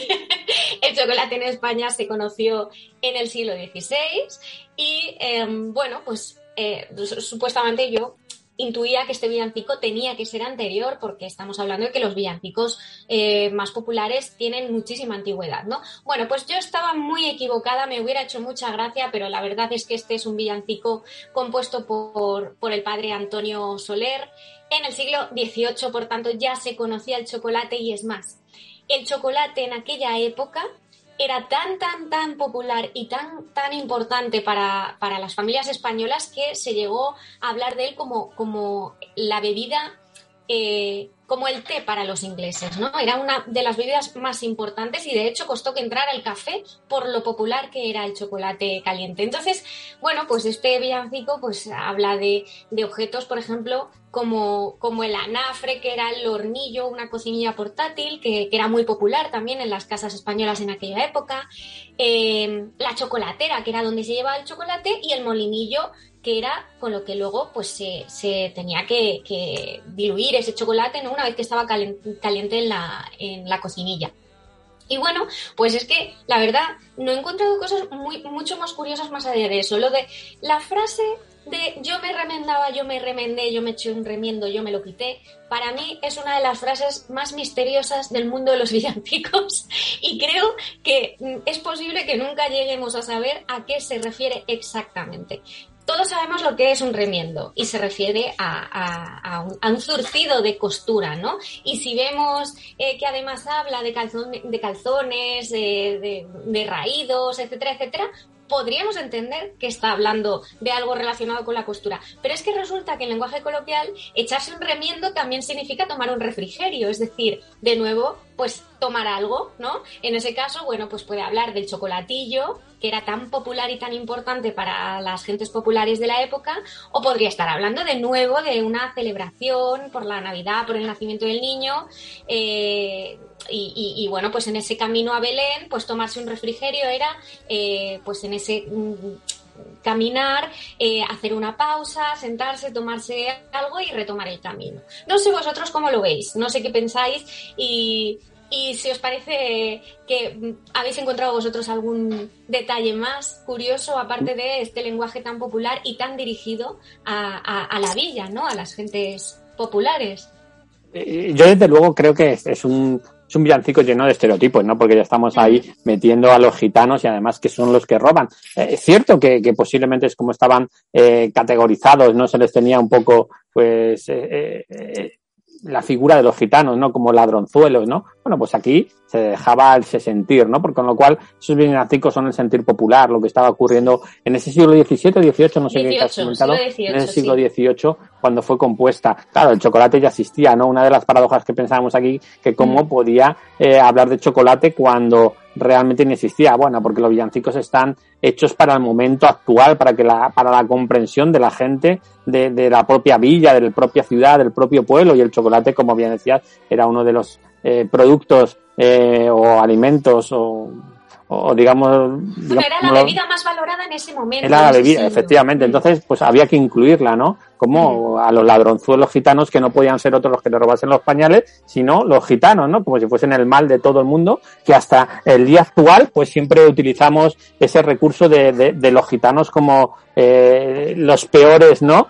el chocolate en España se conoció en el siglo dieciséis y, eh, bueno, pues eh, supuestamente yo intuía que este villancico tenía que ser anterior, porque estamos hablando de que los villancicos eh, más populares tienen muchísima antigüedad, ¿no? Bueno, pues yo estaba muy equivocada, me hubiera hecho mucha gracia, pero la verdad es que este es un villancico compuesto por, por el padre Antonio Soler en el siglo dieciocho, por tanto ya se conocía el chocolate y es más, el chocolate en aquella época era tan, tan, tan popular y tan, tan importante para, para las familias españolas que se llegó a hablar de él como, como la bebida, eh, como el té para los ingleses, ¿no? Era una de las bebidas más importantes y de hecho costó que entrara el café por lo popular que era el chocolate caliente. Entonces, bueno, pues este villancico pues habla de, de objetos, por ejemplo, como, como el anafre, que era el hornillo, una cocinilla portátil, que, que era muy popular también en las casas españolas en aquella época, eh, la chocolatera, que era donde se llevaba el chocolate, y el molinillo, que era con lo que luego pues se, se tenía que, que diluir ese chocolate, ¿no? Una vez que estaba caliente, caliente en la, en la cocinilla. Y bueno, pues es que la verdad no he encontrado cosas muy, mucho más curiosas más allá de eso. Lo de la frase de yo me remendaba, yo me remendé, yo me eché un remiendo, yo me lo quité, para mí es una de las frases más misteriosas del mundo de los villancicos y creo que es posible que nunca lleguemos a saber a qué se refiere exactamente. Todos sabemos lo que es un remiendo y se refiere a, a, a, un, a un zurcido de costura, ¿no? Y si vemos eh, que además habla de, calzón, de calzones, de, de, de raídos, etcétera, etcétera, podríamos entender que está hablando de algo relacionado con la costura. Pero es que resulta que en lenguaje coloquial echarse un remiendo también significa tomar un refrigerio, es decir, de nuevo, pues tomar algo, ¿no? En ese caso, bueno, pues puede hablar del chocolatillo, que era tan popular y tan importante para las gentes populares de la época, o podría estar hablando de nuevo de una celebración por la Navidad, por el nacimiento del niño, eh, y, y, y bueno, pues en ese camino a Belén, pues tomarse un refrigerio era, eh, pues en ese mm, caminar, eh, hacer una pausa, sentarse, tomarse algo y retomar el camino. No sé vosotros cómo lo veis, no sé qué pensáis y... Y si os parece que habéis encontrado vosotros algún detalle más curioso, aparte de este lenguaje tan popular y tan dirigido a, a, a la villa, ¿no? A las gentes populares. Yo desde luego creo que es, es un es un villancico lleno de estereotipos, ¿no? Porque ya estamos ahí metiendo a los gitanos y además que son los que roban. Eh, es cierto que, que posiblemente es como estaban eh, categorizados, ¿no? Se les tenía un poco, pues, eh, eh, la figura de los gitanos, ¿no? Como ladronzuelos, ¿no? Bueno, pues aquí se dejaba el se sentir, ¿no? Porque con lo cual esos villancicos son el sentir popular, lo que estaba ocurriendo en ese siglo diecisiete o dieciocho, no sé qué has comentado, dieciocho, en ese siglo sí. dieciocho, cuando fue compuesta. Claro, el chocolate ya existía, ¿no? Una de las paradojas que pensábamos aquí, que cómo mm. podía eh, hablar de chocolate cuando realmente no existía. Bueno, porque los villancicos están hechos para el momento actual, para que la, para la comprensión de la gente de, de la propia villa, de la propia ciudad, del propio pueblo, y el chocolate, como bien decías, era uno de los eh, productos eh, o alimentos o, o digamos, digamos... Bueno, era la bebida más valorada en ese momento. Era la bebida, efectivamente. Entonces, pues había que incluirla, ¿no? Como a los ladronzuelos gitanos que no podían ser otros los que le robasen los pañales, sino los gitanos, ¿no? Como si fuesen el mal de todo el mundo, que hasta el día actual, pues siempre utilizamos ese recurso de, de, de los gitanos como eh, los peores, ¿no?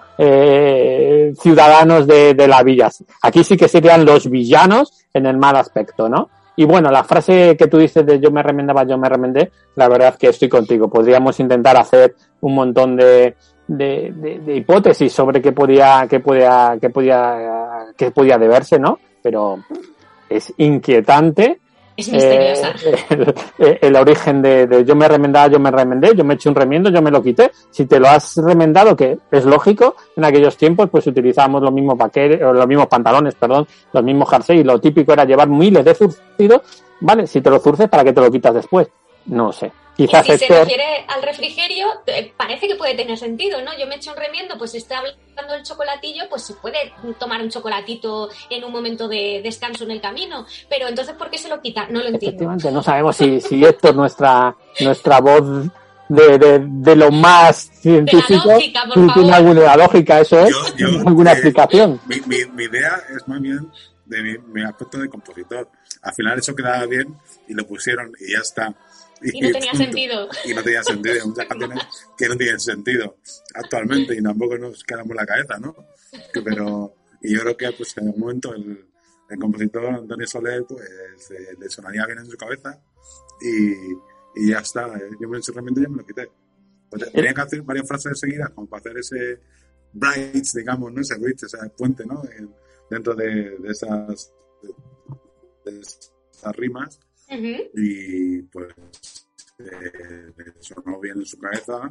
Eh, ciudadanos de, de la villa. Aquí sí que serían los villanos en el mal aspecto, ¿no? Y bueno, la frase que tú dices de yo me remendaba, yo me remendé, la verdad es que estoy contigo. Podríamos intentar hacer un montón de, de, de, de hipótesis sobre qué podía, qué podía, qué podía, qué podía deberse, ¿no? Pero es inquietante. Es misteriosa. Eh, el, el origen de, de yo me remendaba, yo me remendé, yo me eché un remiendo, yo me lo quité. Si te lo has remendado, que es lógico, en aquellos tiempos pues utilizábamos los mismos vaqueros, los mismos pantalones, perdón, los mismos jerseys, y lo típico era llevar miles de zurcidos, ¿vale? Si te lo zurces, ¿para qué te lo quitas después? No sé. Quizás y si Héctor... se refiere al refrigerio, parece que puede tener sentido, ¿no? Yo me echo un remiendo, pues está hablando del chocolatillo, pues se puede tomar un chocolatito en un momento de descanso en el camino, pero entonces ¿por qué se lo quita? No lo entiendo. Efectivamente, no sabemos si, si Héctor, nuestra, nuestra voz de, de, de lo más científico, de la lógica, por tiene favor. alguna lógica, eso es, yo, yo, alguna eh, explicación. Mi, mi, mi idea es más bien de mi, mi aspecto de compositor. Al final eso quedaba bien y lo pusieron y ya está. Y, y no tenía sentido. Y no tenía sentido. Hay muchas canciones que no tienen sentido actualmente y tampoco nos quedamos la cabeza, ¿no? Pero, y yo creo que pues en un momento el, el compositor Antonio Soler pues eh, le sonaría bien en su cabeza y, y ya está. Yo me realmente ya me lo quité. Pues, tenía que hacer varias frases seguidas como para hacer ese bridge, digamos, ¿no? Ese bridge, ese puente, ¿no? Dentro de, de esas de, de esas rimas. Uh-huh. Y pues eh, sonó bien en su cabeza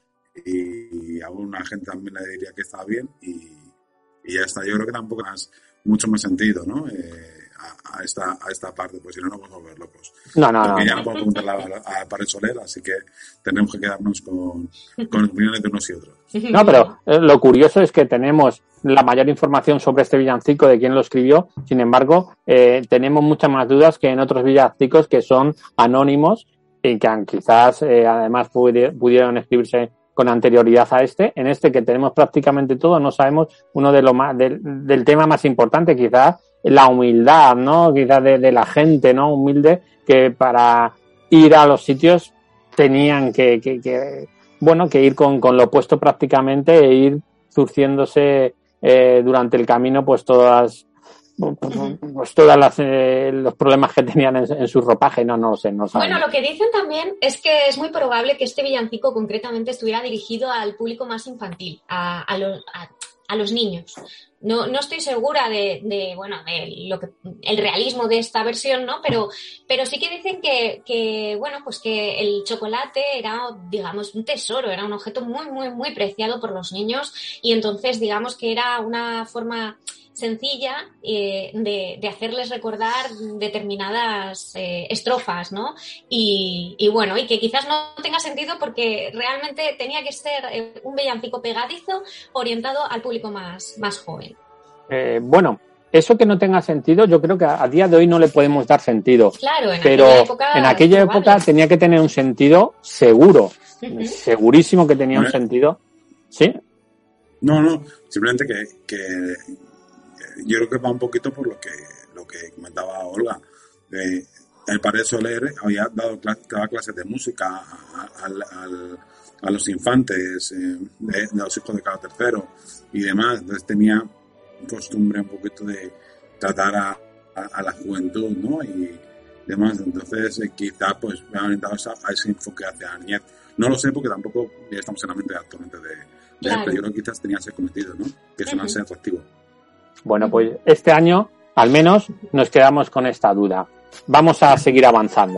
y a una gente también le diría que estaba bien y, y ya está. Yo creo que tampoco es mucho más sentido, ¿no? Eh, a, a esta a esta parte, pues si no nos vamos a volver locos. No, no, porque no. ya no podemos preguntarle a, a Pared Soler, así que tenemos que quedarnos con, con opiniones de unos y otros. No, pero eh, lo curioso es que tenemos la mayor información sobre este villancico, de quién lo escribió. Sin embargo, eh, tenemos muchas más dudas que en otros villancicos que son anónimos y que quizás eh, además pudi- pudieron escribirse con anterioridad a este. En este que tenemos prácticamente todo, no sabemos uno de lo más del, del tema más importante, quizás la humildad, ¿no? Quizás de, de la gente, ¿no? Humilde, que para ir a los sitios tenían que, que, que bueno, que ir con, con lo opuesto prácticamente e ir surciéndose eh, durante el camino, pues todas, pues todas las, eh, los problemas que tenían en, en su ropaje, no, no lo sé, no sabemos. Bueno, lo que dicen también es que es muy probable que este villancico concretamente estuviera dirigido al público más infantil, a, a, los, a, a los niños. No, no estoy segura de, de bueno, de lo que, el realismo de esta versión, ¿no? Pero, pero sí que dicen que, que, bueno, pues que el chocolate era, digamos, un tesoro, era un objeto muy, muy, muy preciado por los niños y entonces, digamos, que era una forma sencilla eh, de, de hacerles recordar determinadas eh, estrofas, ¿no? Y, y bueno, y que quizás no tenga sentido porque realmente tenía que ser eh, un villancico pegadizo orientado al público más, más joven. Eh, bueno, eso que no tenga sentido, yo creo que a, a día de hoy no le podemos dar sentido. Claro, en pero aquella época, en aquella época tenía que tener un sentido seguro, uh-huh. Segurísimo que tenía bueno, un sentido. ¿Sí? No, no, simplemente que, que yo creo que va un poquito por lo que lo que comentaba Olga. eh, el padre Soler había dado clases, daba clases de música a, a, a, a los infantes, eh, de, de los hijos de Carlos tercero y demás. Entonces tenía costumbre un poquito de tratar a, a, a la juventud, ¿no? Y demás. Entonces eh, quizá pues me han orientado a ese enfoque hacia la niñez. No lo sé porque tampoco ya estamos en la mente actualmente de, de Claro. él, pero yo creo que quizás tenía ese cometido, ¿no? Que suena Ujú. ser atractivo. Bueno, pues este año, al menos, nos quedamos con esta duda. Vamos a seguir avanzando.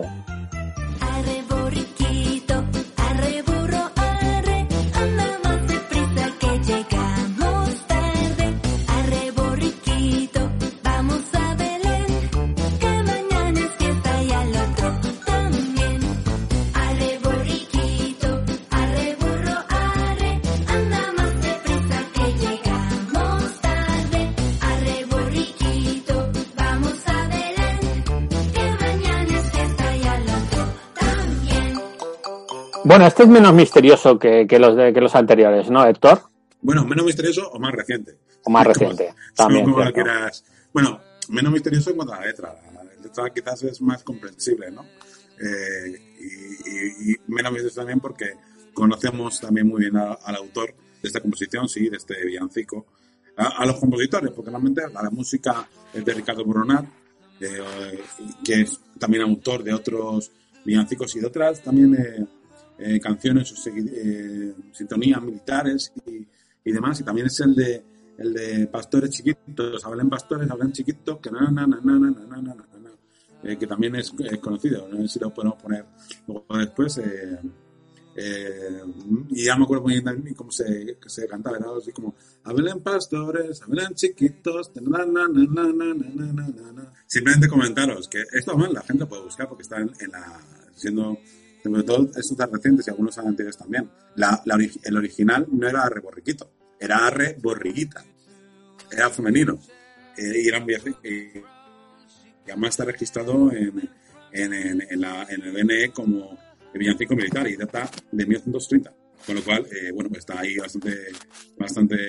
Arre borriquito, arre burro, arre, anda más deprisa que llegamos tarde. Arre borriquito, vamos a Belén, que mañana es fiesta y al otro también. Arre borriquito, arre burro, arre, anda más deprisa que llegamos tarde. Arre borriquito, vamos a Belén, que mañana es fiesta y al otro también. Bueno, este es menos misterioso que, que los de, que los anteriores, ¿no, Héctor? Bueno, menos misterioso o más reciente. O más Como- reciente, también, como la cierto. quieras. Bueno, menos misterioso en cuanto a la letra. La letra quizás es más comprensible, ¿no? Eh, y, y- y menos misterioso también porque conocemos también muy bien a- al autor de esta composición, sí, de este villancico. A, a los compositores, porque realmente la, la música es de Ricardo Boronat, eh, que es también autor de otros villancicos y de otras también eh, eh, canciones o segui- eh, sintonías militares y, y demás. Y también es el de el de Pastores Chiquitos, hablan pastores, hablan chiquitos, que na na na na na na na na na, na, eh, que también es, es conocido. No sé si lo podemos poner luego después. Eh, eh, y ya me acuerdo muy bien también cómo se, que se cantaba, era algo así como hablan pastores, hablan chiquitos, na, na, na, na, na, na, na, na, na. Simplemente comentaros que esto además la gente lo puede buscar porque está en, en la siendo sobre todo estos tan recientes y algunos anteriores también. La, la, ori- el original no era Arre Borriquito, era Arre Borriguita, era femenino, eh, y era un viaje que y además está registrado en, en, en, en, la, en el D N E como villancico militar y data de mil novecientos treinta, con lo cual, eh, bueno, pues está ahí bastante, bastante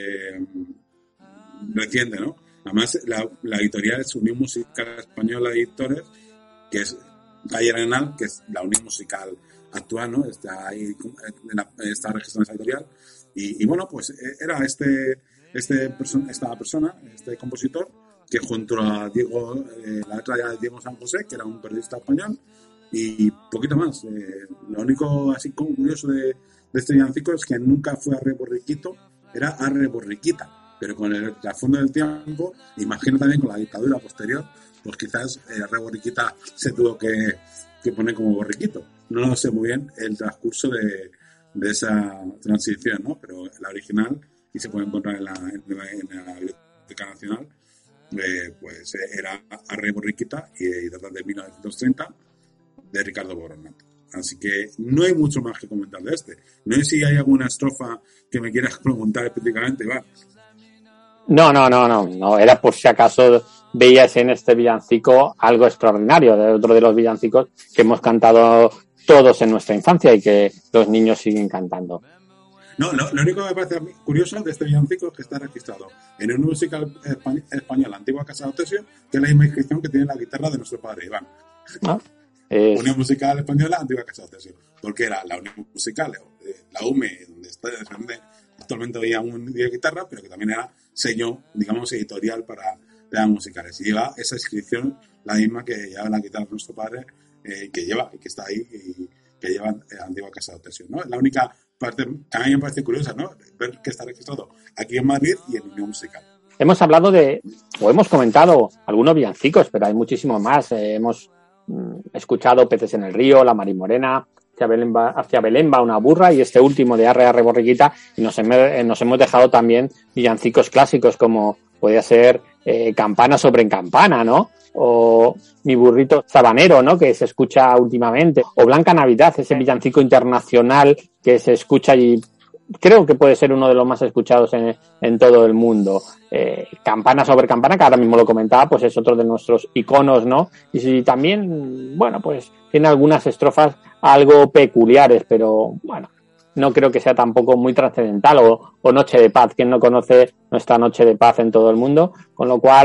mm, reciente, ¿no? Además, la, la editorial es Unión Musical Española de Editores, que es Calle Arenal, que es la Unión Musical actual, ¿no? Está ahí, en la- está registrada esa editorial. Y, y bueno, pues eh, era este, este perso- esta persona, este compositor, que junto a Diego, eh, la letra de Diego San José, que era un periodista español, y poquito más. Eh, lo único así como curioso de, de este villancico es que nunca fue Arre Borriquito, era Arre Borriquita. Pero con el trasfondo del tiempo, imagino también con la dictadura posterior, pues quizás eh, Arre Borriquita se tuvo que, que poner como Borriquito. No lo sé muy bien el transcurso de, de esa transición, ¿no? Pero la original, y se puede encontrar en la, en la, en la Biblioteca Nacional, eh, pues eh, era Arre Borriquita y, y data de mil novecientos treinta de Ricardo Boronat. Así que no hay mucho más que comentar de este. No sé si hay alguna estrofa que me quieras preguntar específicamente, Iván. No, no, no, no, no. Era por si acaso veías en este villancico algo extraordinario, de otro de los villancicos que hemos cantado todos en nuestra infancia y que los niños siguen cantando. No, lo, lo único que me parece a mí curioso de este villancico es que está registrado en un musical espa- español, la antigua Casa de Otesio, que es la misma inscripción que tiene la guitarra de nuestro padre Iván. ¿No? Es- Unión Musical Española, antigua Casa de Otesio. Porque era la Unión Musical, eh, la U M E, donde está donde actualmente había un día de guitarra, pero que también era sello, digamos, editorial para temas musicales. Y lleva esa inscripción, la misma que lleva la guitarra de nuestro padre, eh, que lleva, y que está ahí, y que lleva eh, la antigua Casa de Otesio, ¿no? La única parte que a mí me parece curiosa, ¿no? Ver que está registrado aquí en Madrid y en Unión Musical. Hemos hablado de, o hemos comentado algunos villancicos, pero hay muchísimos más. Eh, hemos mm, escuchado Peces en el río, La Marimorena, hacia Belén, va, hacia Belén va una burra, y este último de Arre Arre Borriquita, y nos, hem- nos hemos dejado también villancicos clásicos como podía ser eh, Campana sobre Campana, ¿no? O Mi burrito sabanero, ¿no? Que se escucha últimamente, o Blanca Navidad, ese villancico internacional que se escucha y creo que puede ser uno de los más escuchados en, en todo el mundo. Eh, Campana sobre Campana, que ahora mismo lo comentaba, pues es otro de nuestros iconos, ¿no? Y si también, bueno, pues tiene algunas estrofas algo peculiares, pero bueno, no creo que sea tampoco muy trascendental, o, o Noche de Paz, quien no conoce nuestra Noche de Paz en todo el mundo, con lo cual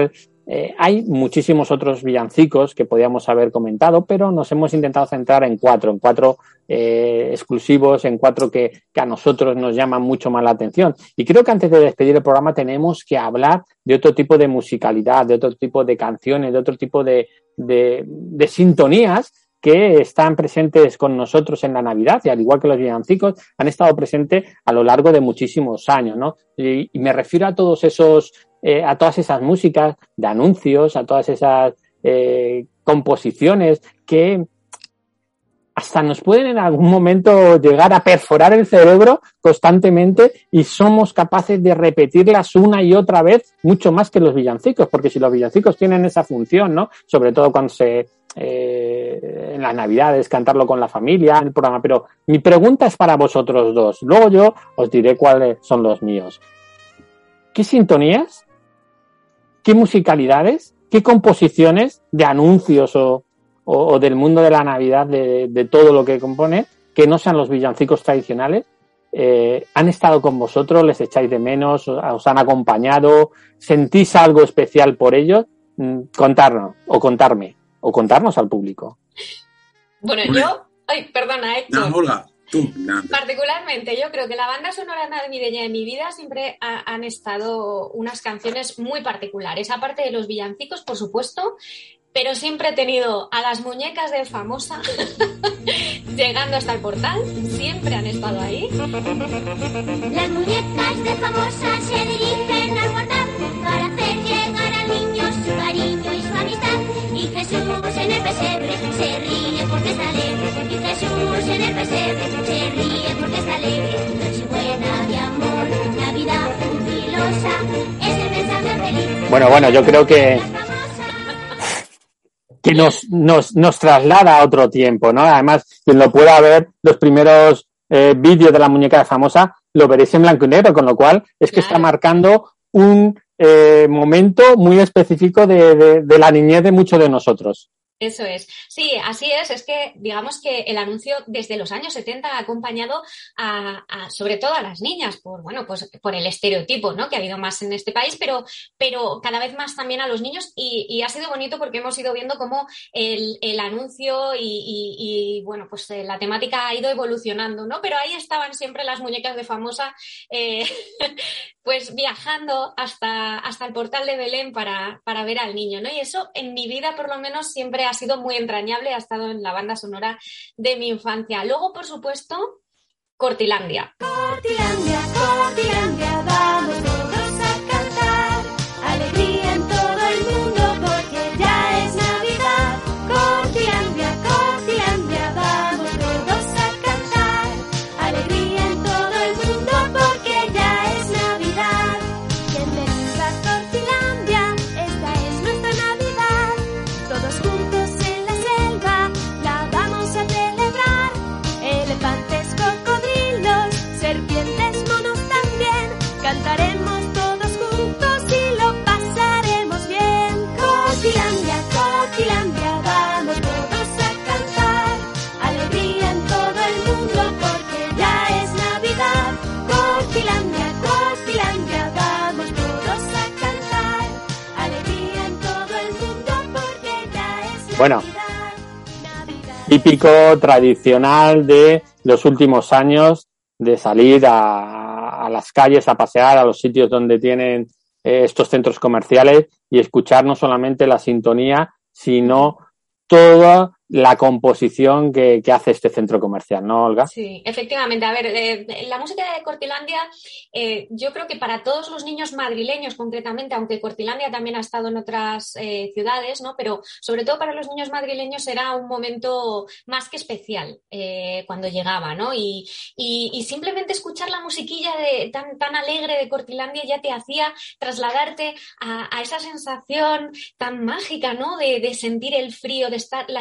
Eh, hay muchísimos otros villancicos que podíamos haber comentado, pero nos hemos intentado centrar en cuatro, en cuatro eh, exclusivos, en cuatro que, que a nosotros nos llaman mucho más la atención. Y creo que antes de despedir el programa tenemos que hablar de otro tipo de musicalidad, de otro tipo de canciones, de otro tipo de, de, de sintonías que están presentes con nosotros en la Navidad y al igual que los villancicos han estado presentes a lo largo de muchísimos años, ¿no? Y, y me refiero a todos esos Eh, a todas esas músicas de anuncios, a todas esas eh, composiciones que hasta nos pueden en algún momento llegar a perforar el cerebro constantemente y somos capaces de repetirlas una y otra vez mucho más que los villancicos, porque si los villancicos tienen esa función, ¿no? Sobre todo cuando se eh, en las Navidades, cantarlo con la familia en el programa, pero mi pregunta es para vosotros dos, luego yo os diré cuáles son los míos. ¿Qué sintonías? ¿Qué musicalidades? ¿Qué composiciones de anuncios o, o, o del mundo de la Navidad, de, de todo lo que compone, que no sean los villancicos tradicionales, eh, han estado con vosotros, les echáis de menos, os han acompañado, sentís algo especial por ellos? Mm, contarnos, o contarme, o contarnos al público. Bueno, yo... Ay, perdona, Héctor. No, Olga. Tú, particularmente, yo creo que la banda sonora navideña de mi vida siempre ha, han estado unas canciones muy particulares, aparte de los villancicos, por supuesto, pero siempre he tenido a las muñecas de Famosa llegando hasta el portal, siempre han estado ahí. Las muñecas de Famosa se dirigen al portal para hacer llegar al niño su cariño y su amistad. Y Jesús en el pesebre se ríe porque está alegre. Y Jesús en el pesebre se ríe porque está alegre. Nochebuena de amor, Navidad jubilosa, es el mensaje feliz. Bueno, bueno, yo creo que que nos, nos, nos traslada a otro tiempo, ¿no? Además, quien lo pueda ver, los primeros eh, vídeos de la muñeca de Famosa, lo veréis en blanco y negro, con lo cual es que claro, está marcando un eh, momento muy específico de, de, de la niñez de muchos de nosotros. Eso es. Sí, así es. Es que digamos que el anuncio desde los años setenta ha acompañado a, a sobre todo a las niñas por, bueno, pues por el estereotipo, ¿no? Que ha habido más en este país, pero, pero cada vez más también a los niños y, y ha sido bonito porque hemos ido viendo cómo el, el anuncio y, y, y, bueno, pues eh, la temática ha ido evolucionando, ¿no? Pero ahí estaban siempre las muñecas de Famosa, eh, pues viajando hasta, hasta el portal de Belén para, para ver al niño, ¿no? Y eso en mi vida por lo menos siempre ha sido muy entrañable, ha estado en la banda sonora de mi infancia. Luego, por supuesto, Cortilandia. Cortilandia, Cortilandia, vamos todos a cantar. Alegría en todo el mundo porque ya es Navidad. Cortilandia, Cortilandia, vamos todos a cantar. Alegría en todo el mundo porque ya es Navidad. Bienvenidos a Cortilandia, esta es nuestra Navidad. Todos juntos en la selva la vamos a celebrar. Elefantes, cocodrilos, serpientes, monos también. Cantaremos todos juntos y lo pasaremos bien. Cortilandia, Cortilandia, vamos todos a cantar. Alegría en todo el mundo porque ya es Navidad. Cortilandia, Cortilandia, vamos todos a cantar. Alegría en todo el mundo porque ya es Navidad. Bueno, típico, tradicional de los últimos años de salir a, a las calles a pasear, a los sitios donde tienen eh, estos centros comerciales y escuchar no solamente la sintonía, sino toda la composición que, que hace este centro comercial, ¿no, Olga? Sí, efectivamente. A ver, eh, la música de Cortilandia, eh, yo creo que para todos los niños madrileños concretamente, aunque Cortilandia también ha estado en otras eh, ciudades, ¿no? Pero sobre todo para los niños madrileños era un momento más que especial eh, cuando llegaba, ¿no? Y, y, y simplemente escuchar la musiquilla de, tan, tan alegre de Cortilandia ya te hacía trasladarte a, a esa sensación tan mágica, ¿no? De, de sentir el frío, de estar la expectativa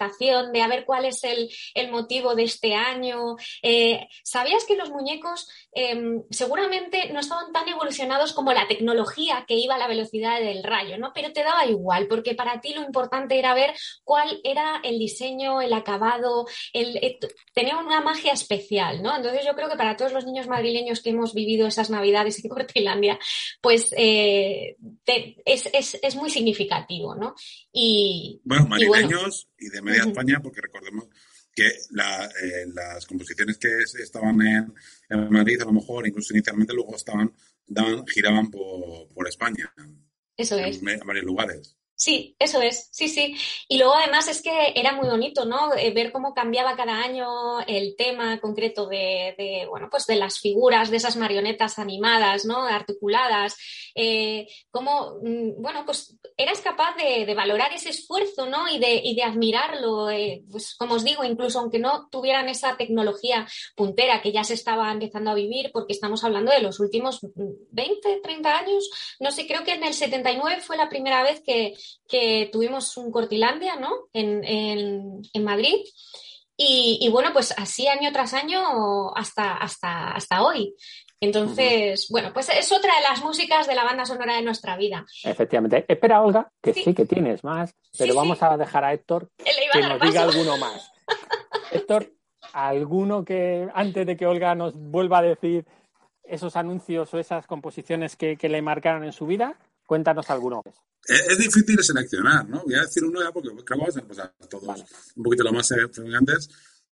sensación de a ver cuál es el, el motivo de este año. Eh, ¿Sabías que los muñecos eh, seguramente no estaban tan evolucionados como la tecnología que iba a la velocidad del rayo, ¿no? Pero te daba igual, porque para ti lo importante era ver cuál era el diseño, el acabado, el, el, tenía una magia especial, ¿no? Entonces yo creo que para todos los niños madrileños que hemos vivido esas navidades en Cortilandia, pues eh, te, es, es, es muy significativo, ¿no? Y, bueno, madrileños y, bueno, y de media uh-huh. España, porque recordemos que la, eh, las composiciones que estaban en, en Madrid, a lo mejor, incluso inicialmente, luego estaban, daban, giraban por, por España. Eso es. En, en varios lugares. Sí, eso es, sí, sí. Y luego además es que era muy bonito, ¿no? Eh, ver cómo cambiaba cada año el tema concreto de, de, bueno, pues de las figuras, de esas marionetas animadas, ¿no? Articuladas. Eh, cómo, bueno, pues eras capaz de, de valorar ese esfuerzo, ¿no? Y de, y de admirarlo. Eh, pues como os digo, incluso aunque no tuvieran esa tecnología puntera que ya se estaba empezando a vivir, porque estamos hablando de los últimos veinte, treinta años. No sé, creo que en el setenta y nueve fue la primera vez que que tuvimos un Cortilandia, ¿no? En, en, en Madrid. Y, y bueno, pues así año tras año hasta, hasta, hasta hoy. Entonces, uh-huh. bueno, pues es otra de las músicas de la banda sonora de nuestra vida. Efectivamente. Espera, Olga, que sí, sí que tienes más, pero sí, vamos sí. a dejar a Héctor que nos diga alguno más. Héctor, ¿alguno que, antes de que Olga nos vuelva a decir esos anuncios o esas composiciones que, que le marcaron en su vida? Cuéntanos alguno. Es, es difícil seleccionar, ¿no? Voy a decir uno ya porque creo que vamos a pasar todos vale. un poquito lo más frecuentes.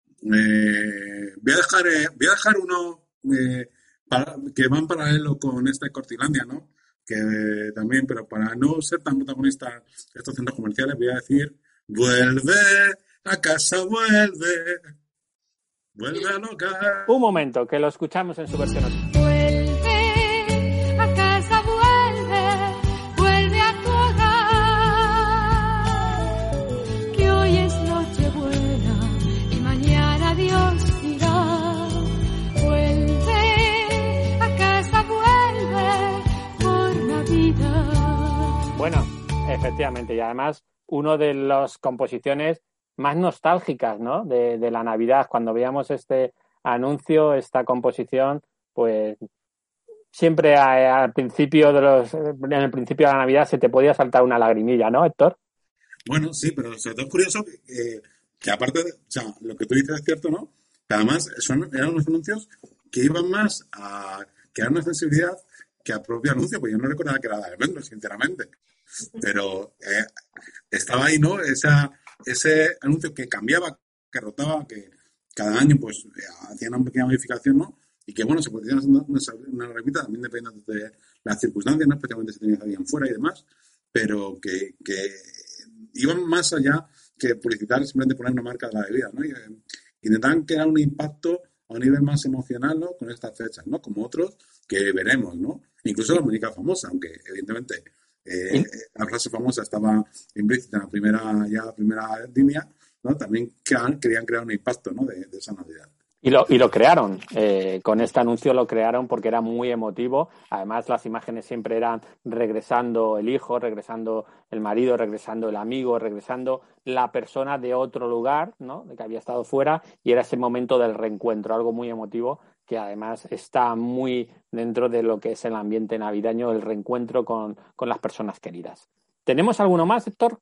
Eh, voy a dejar eh, voy a dejar uno eh, para, que va en paralelo con este Cortilandia, ¿no? Que eh, también, pero para no ser tan protagonista de estos centros comerciales, voy a decir: vuelve a casa, vuelve, vuelve a loca. Un momento, que lo escuchamos en su versión original. Bueno, efectivamente, y además uno de las composiciones más nostálgicas, ¿no? De, de la Navidad. Cuando veíamos este anuncio, esta composición, pues siempre a, al principio de los, en el principio de la Navidad se te podía saltar una lagrimilla, ¿no, Héctor? Bueno, sí, pero sobre todo es curioso que, que, que aparte, de, o sea, lo que tú dices es cierto, ¿no? Que además son, eran unos anuncios que iban más a crear una sensibilidad que al propio anuncio, pues yo no recordaba que era de Almendro, sinceramente. Pero eh, estaba ahí, ¿no? Esa, ese anuncio que cambiaba, que rotaba, que cada año pues eh, hacía una pequeña modificación, ¿no? Y que, bueno, se podía hacer una, una repita, también dependiendo de las circunstancias, ¿no? Especialmente si tenías a alguien fuera y demás, pero que, que iban más allá que publicitar, simplemente poner una marca de la bebida, ¿no? Y eh, intentaban crear un impacto a un nivel más emocional, ¿no? Con estas fechas, ¿no? Como otros que veremos, ¿no? Incluso la muñeca famosa, aunque evidentemente eh, ¿Sí? la frase famosa estaba implícita en la primera, ya la primera línea, ¿no? También crean, querían crear un impacto, ¿no? de, de esa Navidad. Y lo, y lo crearon, eh, con este anuncio lo crearon porque era muy emotivo. Además, las imágenes siempre eran regresando el hijo, regresando el marido, regresando el amigo, regresando la persona de otro lugar, ¿no? De que había estado fuera, y era ese momento del reencuentro, algo muy emotivo que además está muy dentro de lo que es el ambiente navideño, el reencuentro con, con las personas queridas. ¿Tenemos alguno más, Héctor?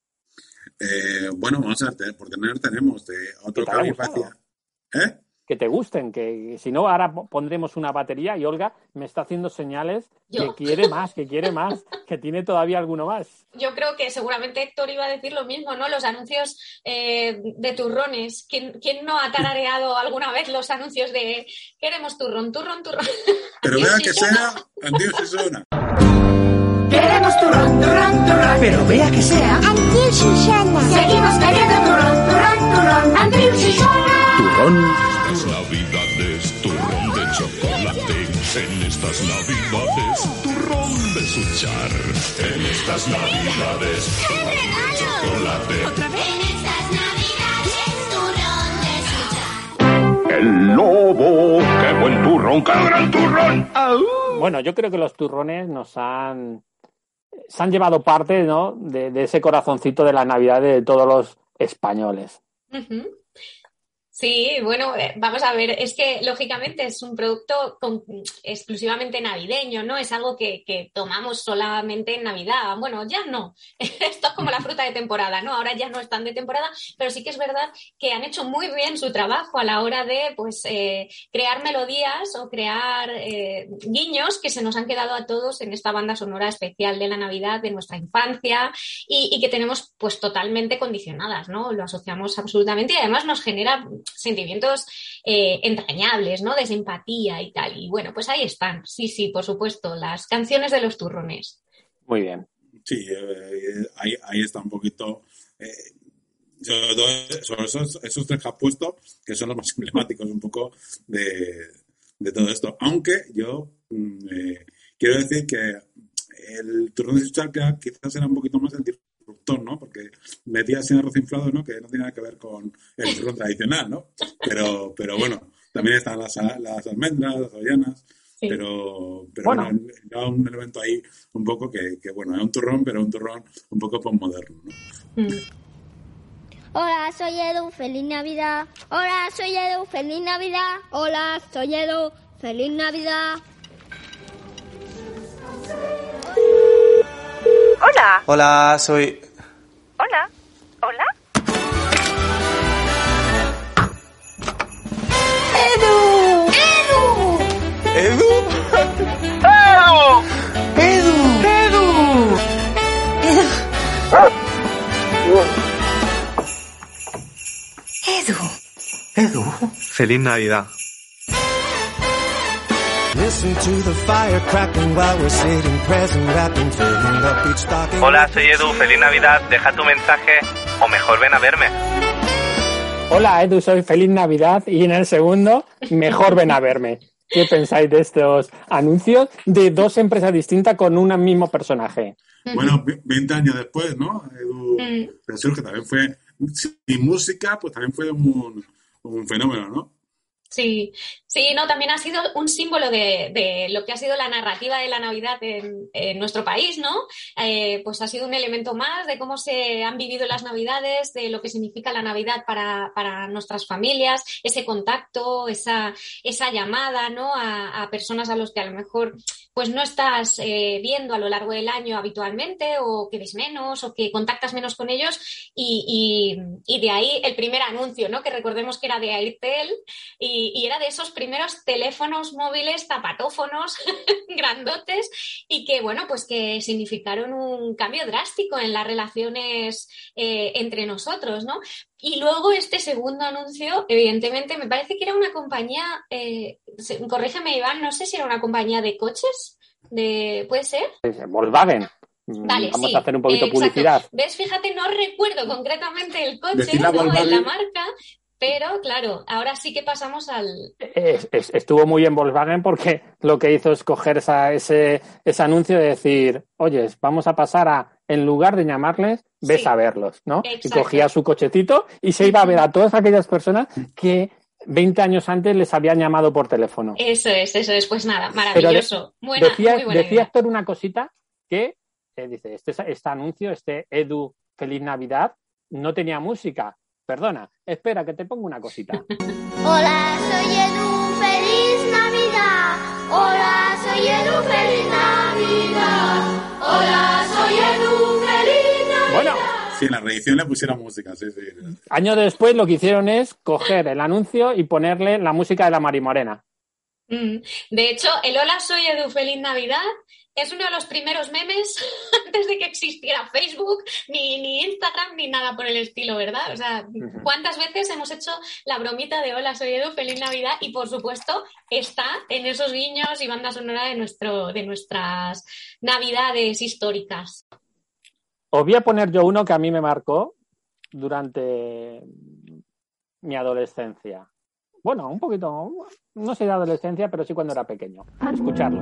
Eh, bueno, vamos a ver, por tener tenemos de otro que me parecía. ¿Eh? Que te gusten, que si no ahora pondremos una batería y Olga me está haciendo señales ¿Yo? que quiere más, que quiere más, que tiene todavía alguno más. Yo creo que seguramente Héctor iba a decir lo mismo, ¿no? Los anuncios eh, de turrones. ¿Quién, ¿Quién no ha tarareado alguna vez los anuncios de queremos turrón, turrón, turrón? Pero vea que sea Antío Susana. Queremos turrón, turrón, turrón. Pero vea que sea Antío Susana. Seguimos queriendo turrón, turrón, turrón. Antío Susana. Turrón. Estas navidades, turrón de chocolate. En estas navidades, turrón de suchar. En estas navidades, turrón de chocolate. ¿Otra vez? En estas navidades, turrón de suchar. El lobo, qué buen turrón, qué gran turrón. ¡Au! Bueno, yo creo que los turrones nos han... se han llevado parte, ¿no? de, de ese corazoncito de la Navidad de todos los españoles. Uh-huh. Sí, bueno, eh, vamos a ver, es que lógicamente es un producto con, exclusivamente navideño, ¿no? Es algo que, que tomamos solamente en Navidad. Bueno, ya no. Esto es como la fruta de temporada, ¿no? Ahora ya no están de temporada, pero sí que es verdad que han hecho muy bien su trabajo a la hora de, pues, eh, crear melodías o crear eh, guiños que se nos han quedado a todos en esta banda sonora especial de la Navidad, de nuestra infancia y, y que tenemos, pues, totalmente condicionadas, ¿no? Lo asociamos absolutamente y además nos genera sentimientos eh, entrañables, ¿no? De simpatía y tal. Y bueno, pues ahí están. Sí, sí, por supuesto, las canciones de los turrones. Muy bien. Sí, eh, ahí, ahí está un poquito... Eh, sobre todo sobre esos, esos tres que has puesto, que son los más emblemáticos un poco de, de todo esto. Aunque yo eh, quiero decir que el turrón de Suchalca quizás era un poquito más el disruptor, ¿no? Porque metía así arroz inflado, ¿no? Que no tiene nada que ver con el turrón tradicional, ¿no? Pero, pero bueno, también están las, las almendras, las avellanas, sí. pero, pero bueno, bueno era un elemento ahí un poco que, que, bueno, era un turrón, pero un turrón un poco postmoderno, ¿no? Mm. Hola, soy Edu, feliz Navidad. Hola, soy Edu, feliz Navidad. Hola, soy Edu, feliz Navidad. Hola. Hola, soy... Hola. Hola. ¡Edu! ¡Edu! ¿Edu? ¡Edu! ¡Edu! ¡Edu! Edu. Edu. Feliz Navidad. Hola, soy Edu, feliz Navidad, deja tu mensaje o mejor ven a verme. Hola Edu, soy feliz Navidad y en el segundo, mejor ven a verme. ¿Qué pensáis de estos anuncios de dos empresas distintas con un mismo personaje? Bueno, veinte años después, ¿no? Edu Resurge también fue, sin música, pues también fue un, un fenómeno, ¿no? Sí, sí, no, también ha sido un símbolo de, de lo que ha sido la narrativa de la Navidad en, en nuestro país, ¿no? Eh, pues ha sido un elemento más de cómo se han vivido las Navidades, de lo que significa la Navidad para, para nuestras familias, ese contacto, esa, esa llamada, ¿no? A, a personas a los que a lo mejor pues no estás eh, viendo a lo largo del año habitualmente o que ves menos o que contactas menos con ellos y, y, y de ahí el primer anuncio, ¿no? Que recordemos que era de Airtel y Y, y era de esos primeros teléfonos móviles zapatófonos grandotes y que, bueno, pues que significaron un cambio drástico en las relaciones eh, entre nosotros, ¿no? Y luego este segundo anuncio, evidentemente, me parece que era una compañía, eh, corrígeme Iván, no sé si era una compañía de coches, de ¿puede ser? Volkswagen. Vale, Vamos sí, a hacer un poquito de exacto. publicidad. ¿Ves? Fíjate, no recuerdo concretamente el coche, la ¿no? En la marca. Pero, claro, ahora sí que pasamos al... Es, es, estuvo muy en Volkswagen porque lo que hizo es coger esa, ese, ese anuncio de decir, oye, vamos a pasar a, en lugar de llamarles, ves sí. a verlos, ¿no? Exacto. Y cogía su cochecito y se iba a ver a todas aquellas personas que veinte años antes les habían llamado por teléfono. Eso es, eso es. Pues nada, maravilloso. De, buena, decía, muy buena decía idea. Héctor una cosita que, eh, dice, este, este anuncio, este Edu Feliz Navidad, no tenía música. Perdona, espera, que te pongo una cosita. Hola, soy Edu, feliz Navidad. Hola, soy Edu, feliz Navidad. Hola, soy Edu, feliz Navidad. Bueno. Sí, en la reedición le pusieron música, sí, sí. Años después lo que hicieron es coger el anuncio y ponerle la música de la Mari Morena. Mm. De hecho, el Hola, soy Edu, feliz Navidad es uno de los primeros memes antes de que existiera Facebook, ni, ni Instagram, ni nada por el estilo, ¿verdad? O sea, ¿cuántas veces hemos hecho la bromita de Hola, soy Edu, feliz Navidad? Y, por supuesto, está en esos guiños y banda sonora de, nuestro, de nuestras Navidades históricas. Os voy a poner yo uno que a mí me marcó durante mi adolescencia. Bueno, un poquito, no sé de adolescencia, pero sí cuando era pequeño. Escucharlo.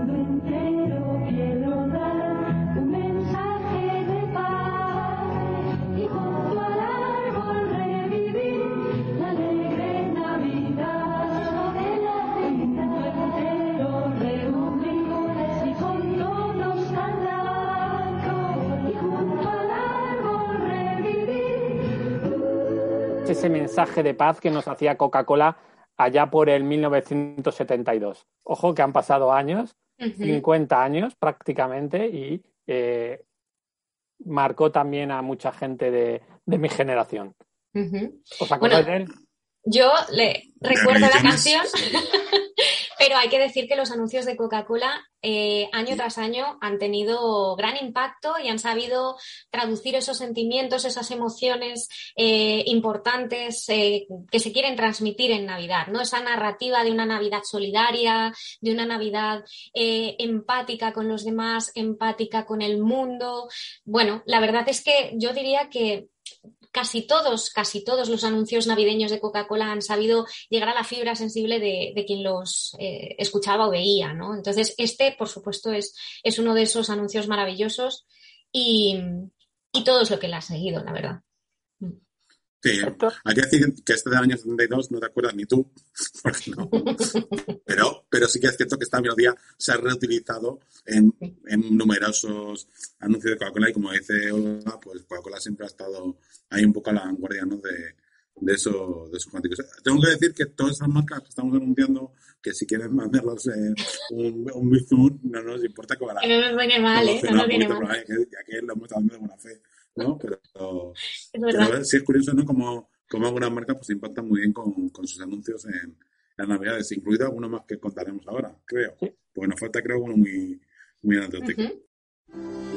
ese mensaje de paz que nos hacía Coca-Cola allá por el mil novecientos setenta y dos. Ojo que han pasado años, uh-huh. cincuenta años prácticamente, y eh, marcó también a mucha gente de, de mi generación. Uh-huh. ¿Os acordáis bueno, de él? Yo le recuerdo la canción, pero hay que decir que los anuncios de Coca-Cola eh, año tras año han tenido gran impacto y han sabido traducir esos sentimientos, esas emociones eh, importantes eh, que se quieren transmitir en Navidad, ¿no? Esa narrativa de una Navidad solidaria, de una Navidad eh, empática con los demás, empática con el mundo. Bueno, la verdad es que yo diría que Casi todos, casi todos los anuncios navideños de Coca-Cola han sabido llegar a la fibra sensible de, de quien los eh, escuchaba o veía, ¿no? Entonces, este, por supuesto, es, es uno de esos anuncios maravillosos y, y todo es lo que le ha seguido, la verdad. Sí, hay que decir que este del año setenta y dos no te acuerdas ni tú, porque no. Pero, pero sí que es cierto que esta melodía se ha reutilizado en, en numerosos anuncios de Coca-Cola y como dice Olga, pues Coca-Cola siempre ha estado ahí un poco a la vanguardia, ¿no? de, de, eso, de esos cuánticos. Tengo que decir que todas esas marcas que estamos anunciando, que si quieren mandarlos eh, un, un bizum, no nos importa que no nos viene mal, ¿eh? No nos viene mal. Ya que lo hemos dado de buena fe. ¿No? Pero, es pero sí es curioso, ¿no? Como, como algunas marcas pues impactan muy bien con, con sus anuncios en las Navidades, incluido alguno más que contaremos ahora, creo. Sí. Porque nos falta, creo, uno muy, muy anecdótico. Uh-huh.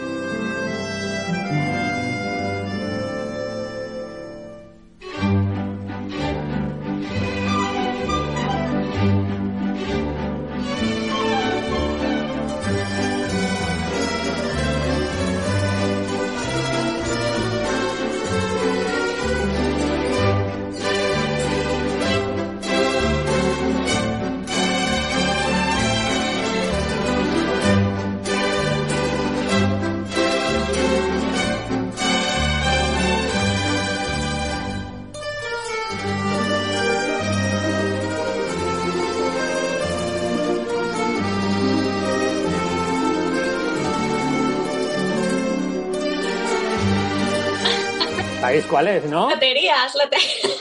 ¿Sabéis cuál es, no? Loterías, loterías.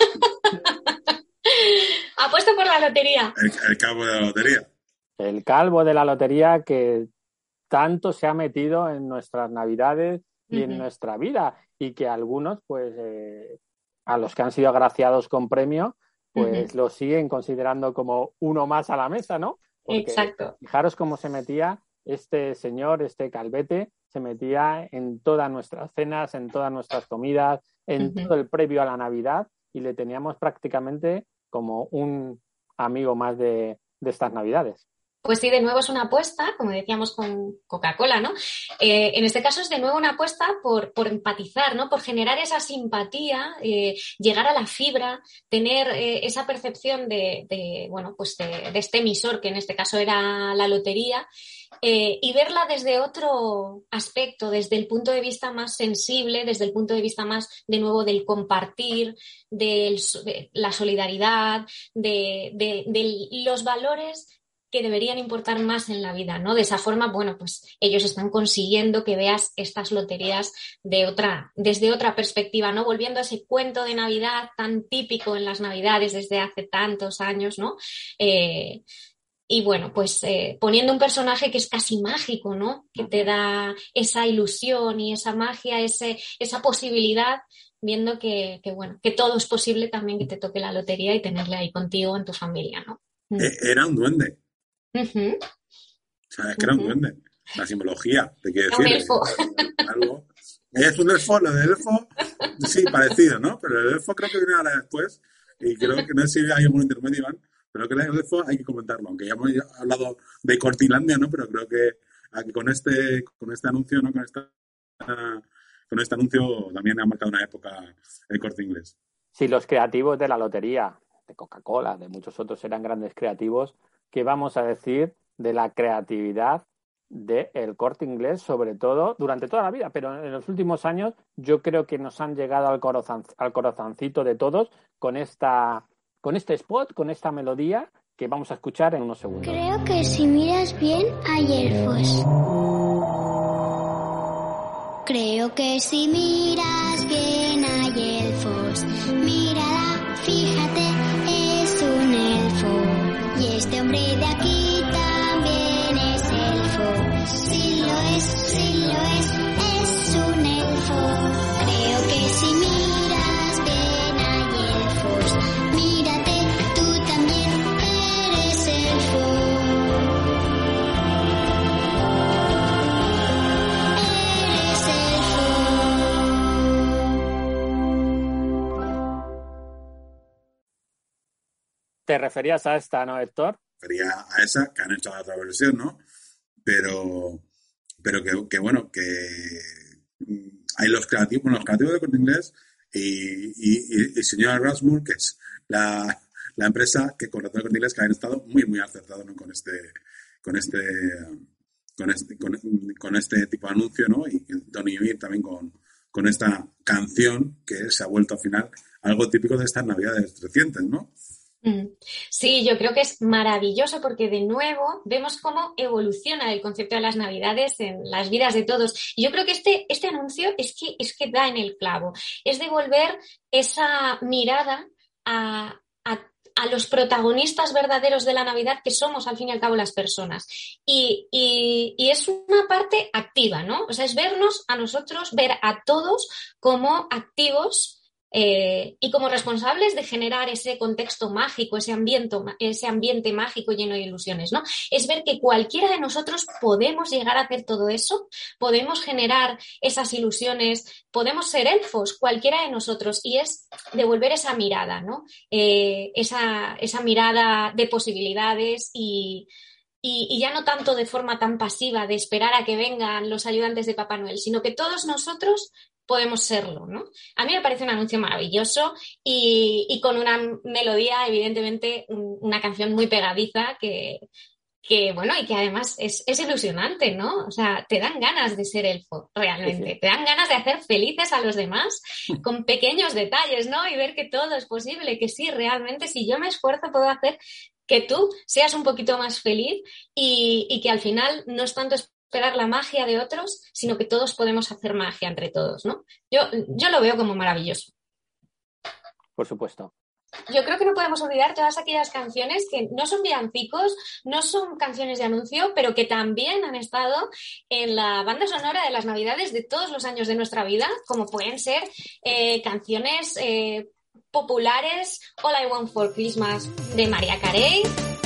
Apuesto por la lotería. El, el calvo de la lotería. El calvo de la lotería que tanto se ha metido en nuestras Navidades y uh-huh. en nuestra vida, y que algunos, pues, eh, a los que han sido agraciados con premio, pues uh-huh. lo siguen considerando como uno más a la mesa, ¿no? Porque exacto. Fijaros cómo se metía este señor, este calvete, se metía en todas nuestras cenas, en todas nuestras comidas, en uh-huh. todo el previo a la Navidad, y le teníamos prácticamente como un amigo más de, de estas Navidades. Pues sí, de nuevo es una apuesta, como decíamos con Coca-Cola, ¿no? Eh, en este caso es de nuevo una apuesta por, por empatizar, ¿no? Por generar esa simpatía, eh, llegar a la fibra, tener eh, esa percepción de, de bueno, pues de, de este emisor, que en este caso era la lotería, eh, y verla desde otro aspecto, desde el punto de vista más sensible, desde el punto de vista más, de nuevo, del compartir, del, de la solidaridad, de, de, de los valores que deberían importar más en la vida, ¿no? De esa forma, bueno, pues ellos están consiguiendo que veas estas loterías de otra, desde otra perspectiva, ¿no? Volviendo a ese cuento de Navidad tan típico en las Navidades desde hace tantos años, ¿no? Eh, y bueno, pues eh, poniendo un personaje que es casi mágico, ¿no? Que te da esa ilusión y esa magia, ese, esa posibilidad, viendo que, que, bueno, que todo es posible también, que te toque la lotería y tenerle ahí contigo en tu familia, ¿no? Era un duende. Uh-huh. O sea, es que era un duende. La simbología, te quiero decir. Un elfo. Algo. Es un elfo, lo del elfo, sí, parecido, ¿no? Pero el elfo creo que viene ahora después, y creo que no sé si hay algún intermedio, Iván, pero creo que el elfo hay que comentarlo, aunque ya hemos hablado de Cortilandia, ¿no? Pero creo que aquí con este, con este anuncio, ¿no? Con esta, con este anuncio también ha marcado una época el Corte Inglés. Sí, los creativos de la lotería, de Coca-Cola, de muchos otros, eran grandes creativos. ¿Qué vamos a decir de la creatividad del Corte Inglés, sobre todo durante toda la vida? Pero en los últimos años yo creo que nos han llegado al, corazon, al corazoncito de todos con, esta, con este spot, con esta melodía que vamos a escuchar en unos segundos. Creo que si miras bien hay elfos. Creo que si miras bien hay elfos. Mira hombre de aquí también es elfo. Si lo es, si lo es, es un elfo. Creo que si miras bien hay elfos. Mírate, tú también eres elfo. Eres ¿Te referías a esta, no, Héctor? Me refería a esa, que han hecho otra versión, ¿no? Pero, pero que, que bueno, que mm, hay los creativos, bueno, los creativos de Corte Inglés y, y, y señora Rasmus, que es la, la empresa que contrató a Corte Inglés, que han estado muy, muy acertados, ¿no? con este, con este, con este, con, con este tipo de anuncio, ¿no? Y Tony Mir también con, con esta canción que se ha vuelto al final algo típico de estas navidades recientes, ¿no? Sí, yo creo que es maravilloso porque de nuevo vemos cómo evoluciona el concepto de las Navidades en las vidas de todos. Y yo creo que este, este anuncio es que, es que da en el clavo. Es devolver esa mirada a, a, a los protagonistas verdaderos de la Navidad, que somos al fin y al cabo las personas. Y, y, y es una parte activa, ¿no? O sea, es vernos a nosotros, ver a todos como activos Eh, y como responsables de generar ese contexto mágico, ese ambiente, ese ambiente mágico lleno de ilusiones, ¿no? Es ver que cualquiera de nosotros podemos llegar a hacer todo eso, podemos generar esas ilusiones, podemos ser elfos, cualquiera de nosotros, y es devolver esa mirada, ¿no? Eh, esa, esa mirada de posibilidades y, y, y ya no tanto de forma tan pasiva de esperar a que vengan los ayudantes de Papá Noel, sino que todos nosotros podemos serlo, ¿no? A mí me parece un anuncio maravilloso y, y con una melodía, evidentemente, un, una canción muy pegadiza que, que, bueno, y que además es, es ilusionante, ¿no? O sea, te dan ganas de ser elfo, realmente. Sí, sí. Te dan ganas de hacer felices a los demás con pequeños detalles, ¿no? Y ver que todo es posible, que sí, realmente, si yo me esfuerzo, puedo hacer que tú seas un poquito más feliz y, y que al final no es tanto esperar la magia de otros, sino que todos podemos hacer magia entre todos, ¿no? Yo, yo lo veo como maravilloso. Por supuesto. Yo creo que no podemos olvidar todas aquellas canciones que no son villancicos, no son canciones de anuncio, pero que también han estado en la banda sonora de las Navidades de todos los años de nuestra vida, como pueden ser eh, canciones eh, populares, All I Want for Christmas de Mariah Carey.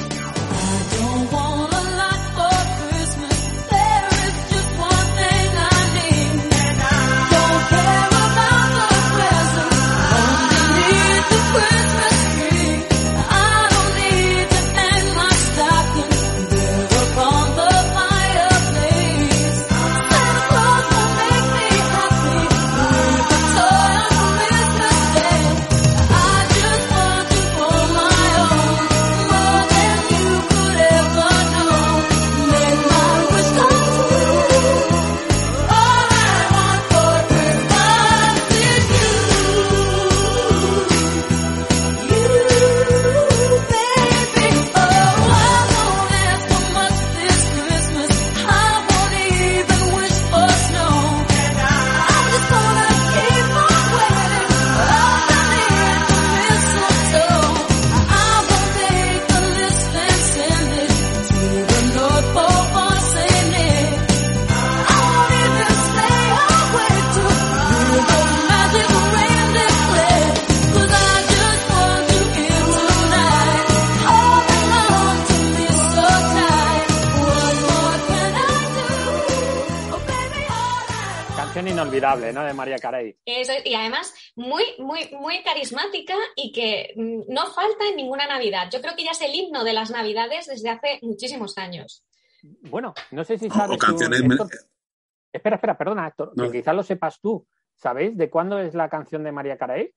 Inolvidable, ¿no? De Mariah Carey. Eso, y además muy, muy, muy carismática y que no falta en ninguna Navidad. Yo creo que ya es el himno de las Navidades desde hace muchísimos años. Bueno, no sé si sabes. O canciones. Tú, Héctor... Espera, espera, perdona, Héctor, no. que quizás lo sepas tú. ¿Sabéis de cuándo es la canción de Mariah Carey?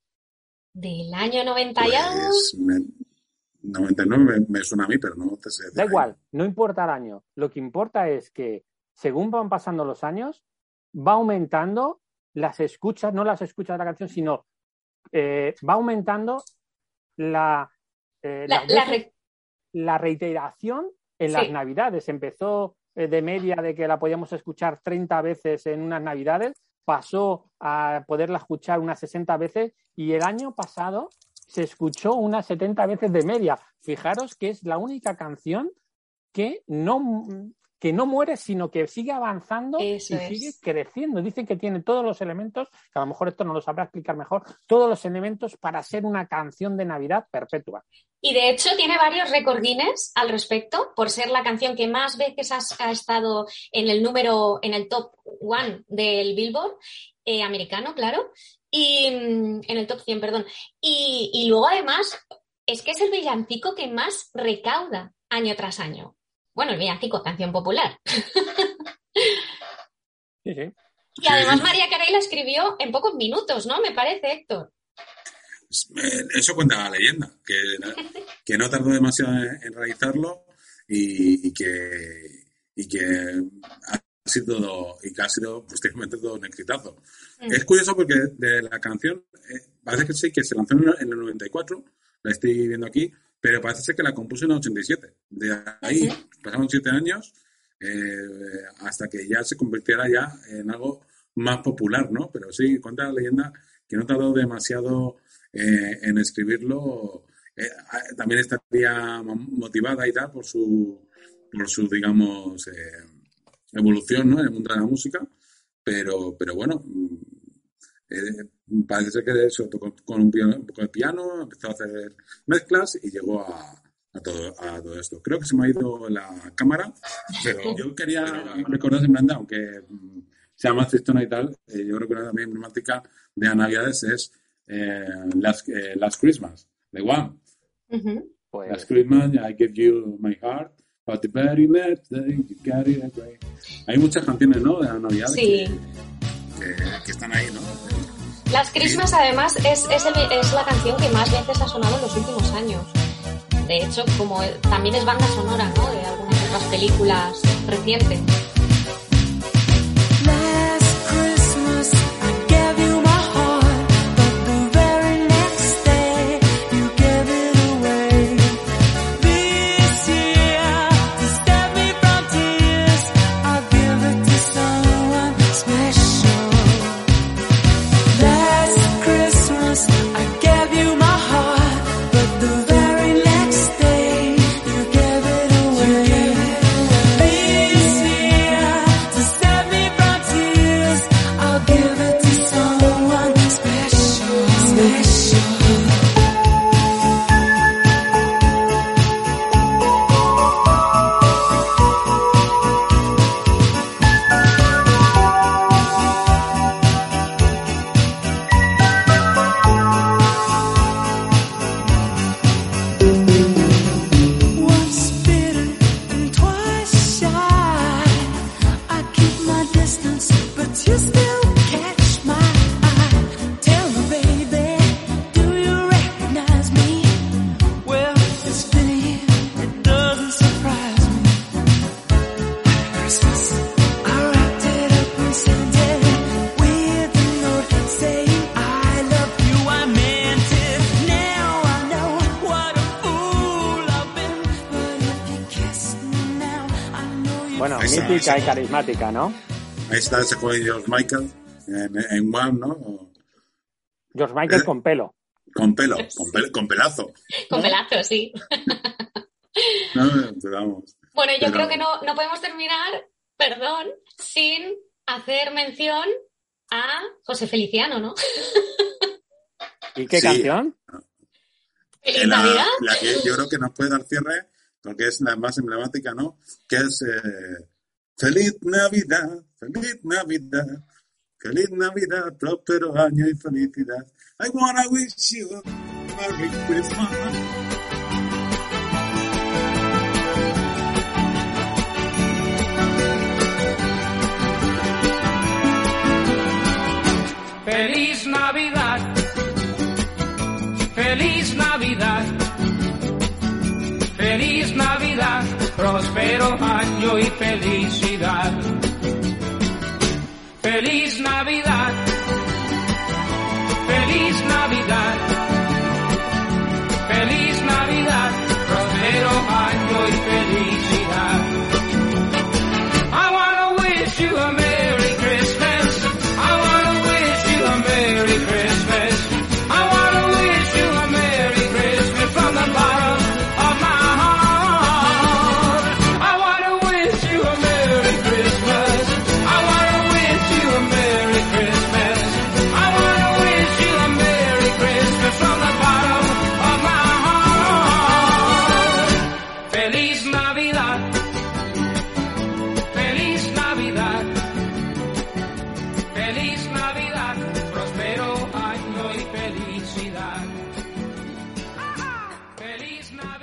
Del año noventa y algo. Pues me... noventa y nueve me, me suena a mí, pero no te sé. Da igual, no importa el año. Lo que importa es que según van pasando los años, va aumentando las escuchas, no las escuchas de la canción, sino eh, va aumentando la, eh, la, veces, la, re... la reiteración en sí. Las Navidades. Empezó eh, de media de que la podíamos escuchar treinta veces en unas Navidades, pasó a poderla escuchar unas sesenta veces y el año pasado se escuchó unas setenta veces de media. Fijaros que es la única canción que no, que no muere, sino que sigue avanzando Eso y es. sigue creciendo. Dicen que tiene todos los elementos, que a lo mejor esto nos lo sabrá explicar mejor, todos los elementos para ser una canción de Navidad perpetua. Y de hecho tiene varios récord Guinness al respecto, por ser la canción que más veces has- ha estado en el número, en el top one del Billboard eh, americano, claro, y mm, en el top cien, perdón. Y, y luego además es que es el villancico que más recauda año tras año. Bueno, el villancico, canción popular. Sí, sí. Y además María Carey la escribió en pocos minutos, ¿no? Me parece, Héctor. Eh, Eso cuenta la leyenda, que, que no tardó demasiado en, en realizarlo y, y que y que ha sido y que ha sido posteriormente todo un exitazo. Mm. Es curioso porque de la canción eh, parece que sí que se lanzó en el, en el noventa y cuatro, la estoy viendo aquí, pero parece ser que la compuso en el ochenta y siete. De ahí Ujú. pasaron siete años eh, hasta que ya se convirtiera ya en algo más popular, ¿no? Pero sí, cuenta la leyenda que no tardó demasiado eh, en escribirlo. Eh, a- también estaría mo- motivada y tal por su, por su digamos, eh, evolución, ¿no? En el mundo de la música. Pero, pero bueno, mm, eh, parece ser que eso tocó con, un piano, con el piano, empezó a hacer mezclas y llegó a, a, todo, a todo esto. Creo que se me ha ido la cámara, pero yo quería recordar simplemente, aunque mm, sea más tristona y tal, eh, yo creo que una también emblemática de las Navidades es eh, Last, eh, Last Christmas, de Wham. Ujú. Pues, Last Christmas, I gave you my heart, but the very next day you carried it away. Hay muchas canciones, ¿no? De las Navidades Sí. que, que, que están ahí, ¿no? Las Christmas, además, es, es, el- es la canción que más veces ha sonado en los últimos años. De hecho, como el- también es banda sonora, ¿no? De algunas otras películas recientes. Last Christmas I gave you my heart, but the very next day you gave it away. This year, to save me from tears, I'll give it to someone special. Last Christmas I gave you my heart, but the very next day you gave it away. This year, to save me from tears, I'll give it to someone special, special. Once bitter and twice shy, I keep my distance, but you still catch my eye. Tell me, baby, do you recognize me? Well, it's been a year, it doesn't surprise me. Christmas, I wrapped it up and sent it with a note saying I love you, I meant it. Now I know what a fool I've been, but if you kiss me now, I know you. bueno, Ahí está, mítica ahí y está. carismática, ¿no? Ahí está ese joven George Michael en, en Wham, ¿no? George Michael Eh. con pelo. Con pelo, con, pel- con pelazo. Con pelazo, sí. No, pero vamos. Bueno, yo Pero- creo que no, no podemos terminar, perdón, sin hacer mención a José Feliciano, ¿no? ¿Y qué Sí. canción? Feliz la, Navidad. la que yo creo que nos puede dar cierre, porque es la más emblemática, ¿no? Que es eh, Feliz Navidad, Feliz Navidad, Feliz Navidad, próspero año y felicidad. I wanna wish you a Merry Christmas. Feliz Navidad, feliz Navidad, feliz Navidad, próspero año y felicidad. Feliz Navidad, feliz Navidad, feliz Navidad, próspero año y felicidad. I wanna wish you a Merry Christmas. I wanna wish you a Merry Christmas. I wanna wish you a Merry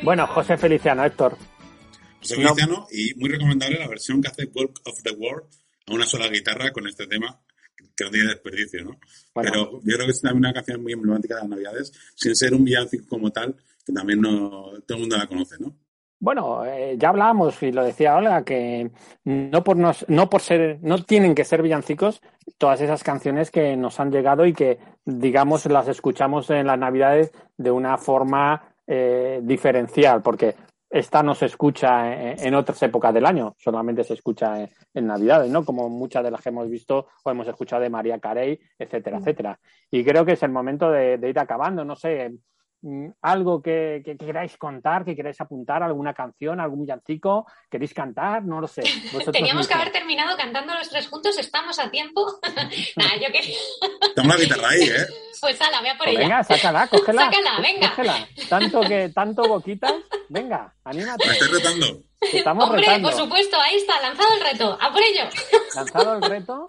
Bueno, José Feliciano, Héctor. José Feliciano, no. Y muy recomendable la versión que hace Walk of the World a una sola guitarra con este tema, que no tiene desperdicio, ¿no? Bueno. Pero yo creo que es también una canción muy emblemática de las Navidades, sin ser un villancico como tal, que también no todo el mundo la conoce, ¿no? Bueno, eh, ya hablábamos y lo decía Olga, que no por nos, no por ser, no tienen que ser villancicos todas esas canciones que nos han llegado y que, digamos, las escuchamos en las Navidades de una forma eh, diferencial, porque esta no se escucha en, en otras épocas del año, solamente se escucha en, en Navidades, ¿no? Como muchas de las que hemos visto o hemos escuchado de Mariah Carey, etcétera, etcétera. Y creo que es el momento de, de ir acabando, no sé. Algo que, que, que queráis contar, que queráis apuntar, alguna canción, algún villancico, queréis cantar, no lo sé. Teníamos que haber terminado cantando los tres juntos, estamos a tiempo. Nah, yo quería... Tengo la guitarra ahí, ¿eh? Pues ala, vea por pues ella. Venga, sácala, cógela. Sácala, venga. Cógela. Tanto que, tanto boquitas, venga, anímate. Me estoy retando. Estamos Hombre, retando. por supuesto, ahí está, lanzado el reto, a por ello. Lanzado el reto.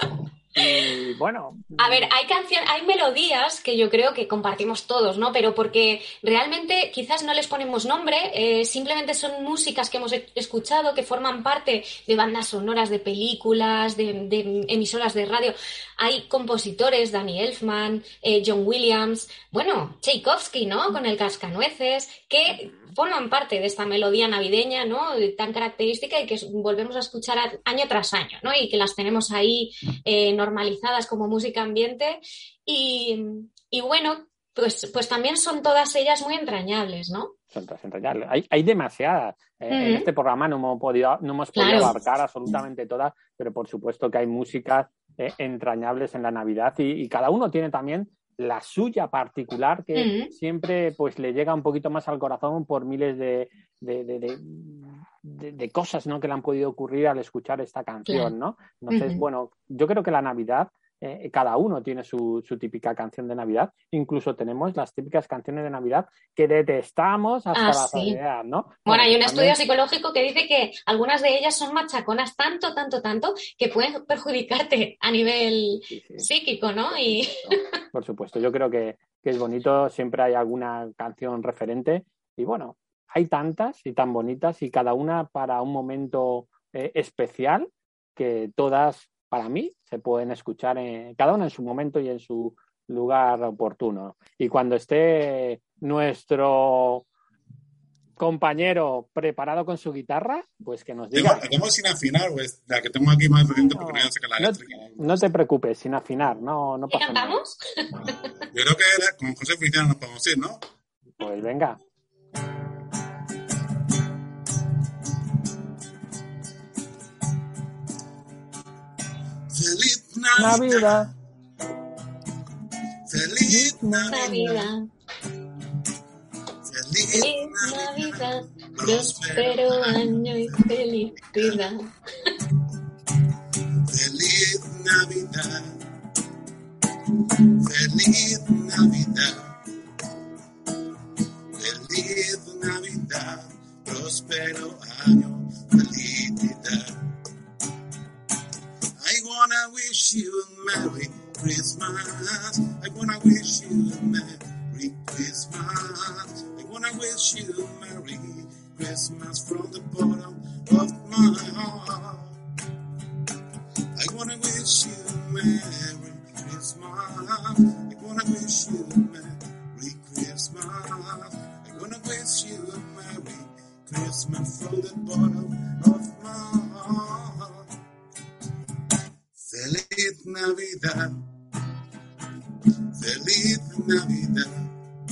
Y bueno. A ver, hay canciones, hay melodías que yo creo que compartimos todos, ¿no? Pero porque realmente quizás no les ponemos nombre, eh, simplemente son músicas que hemos escuchado, que forman parte de bandas sonoras de películas, de, de emisoras de radio. Hay compositores, Danny Elfman, eh, John Williams, bueno, Tchaikovsky, ¿no? Con el Cascanueces, que forman parte de esta melodía navideña, ¿no? Tan característica y que volvemos a escuchar año tras año, ¿no? Y que las tenemos ahí eh, normalizadas como música ambiente y, y bueno, pues, pues también son todas ellas muy entrañables, ¿no? Son todas entrañables. Hay, hay demasiadas. Eh, mm-hmm. En este programa no hemos podido, no hemos podido claro. abarcar absolutamente todas, pero por supuesto que hay músicas eh, entrañables en la Navidad y, y cada uno tiene también la suya particular que mm-hmm. siempre pues le llega un poquito más al corazón por miles de, de, de, de, de, de cosas, ¿no? Que le han podido ocurrir al escuchar esta canción, ¿no? Entonces, mm-hmm. bueno, yo creo que la Navidad, eh, cada uno tiene su, su típica canción de Navidad, incluso tenemos las típicas canciones de Navidad que detestamos hasta ah, la sí. saciedad, ¿no? Bueno, bueno hay un también... estudio psicológico que dice que algunas de ellas son machaconas tanto, tanto, tanto que pueden perjudicarte a nivel sí, sí. psíquico, ¿no? Y... Por supuesto, yo creo que, que es bonito, siempre hay alguna canción referente y bueno, hay tantas y tan bonitas y cada una para un momento eh, especial que todas, para mí, se pueden escuchar en, cada una en su momento y en su lugar oportuno. Y cuando esté nuestro compañero preparado con su guitarra, pues que nos diga. La tengo sin afinar, pues, la que tengo aquí más reciente no, porque no voy a sacar la no, eléctrica. No te preocupes, sin afinar, no, no pasa nada. ¿Cantamos? Yo creo que con José Feliciano nos podemos ir, ¿no? Pues venga. Feliz Navidad. Feliz Navidad. Feliz Navidad. Próspero año y felicidad. Feliz Navidad. Feliz Navidad. Feliz Navidad. Próspero año, felicidad. I wanna wish you a Merry Christmas. I wanna wish you a Merry Christmas. I wanna wish you a Merry Christmas from the bottom of my heart. I wanna wish you a Merry Christmas. I wanna wish you a Merry Christmas. I wanna wish you a Merry Christmas from the bottom of my heart. Feliz Navidad, Feliz Navidad,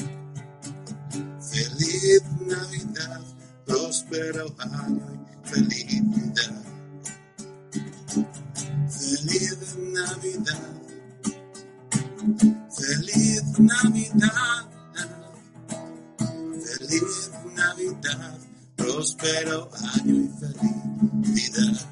Feliz Navidad, próspero año y felicidad. Feliz Navidad, Feliz Navidad, Feliz Navidad, próspero año y felicidad.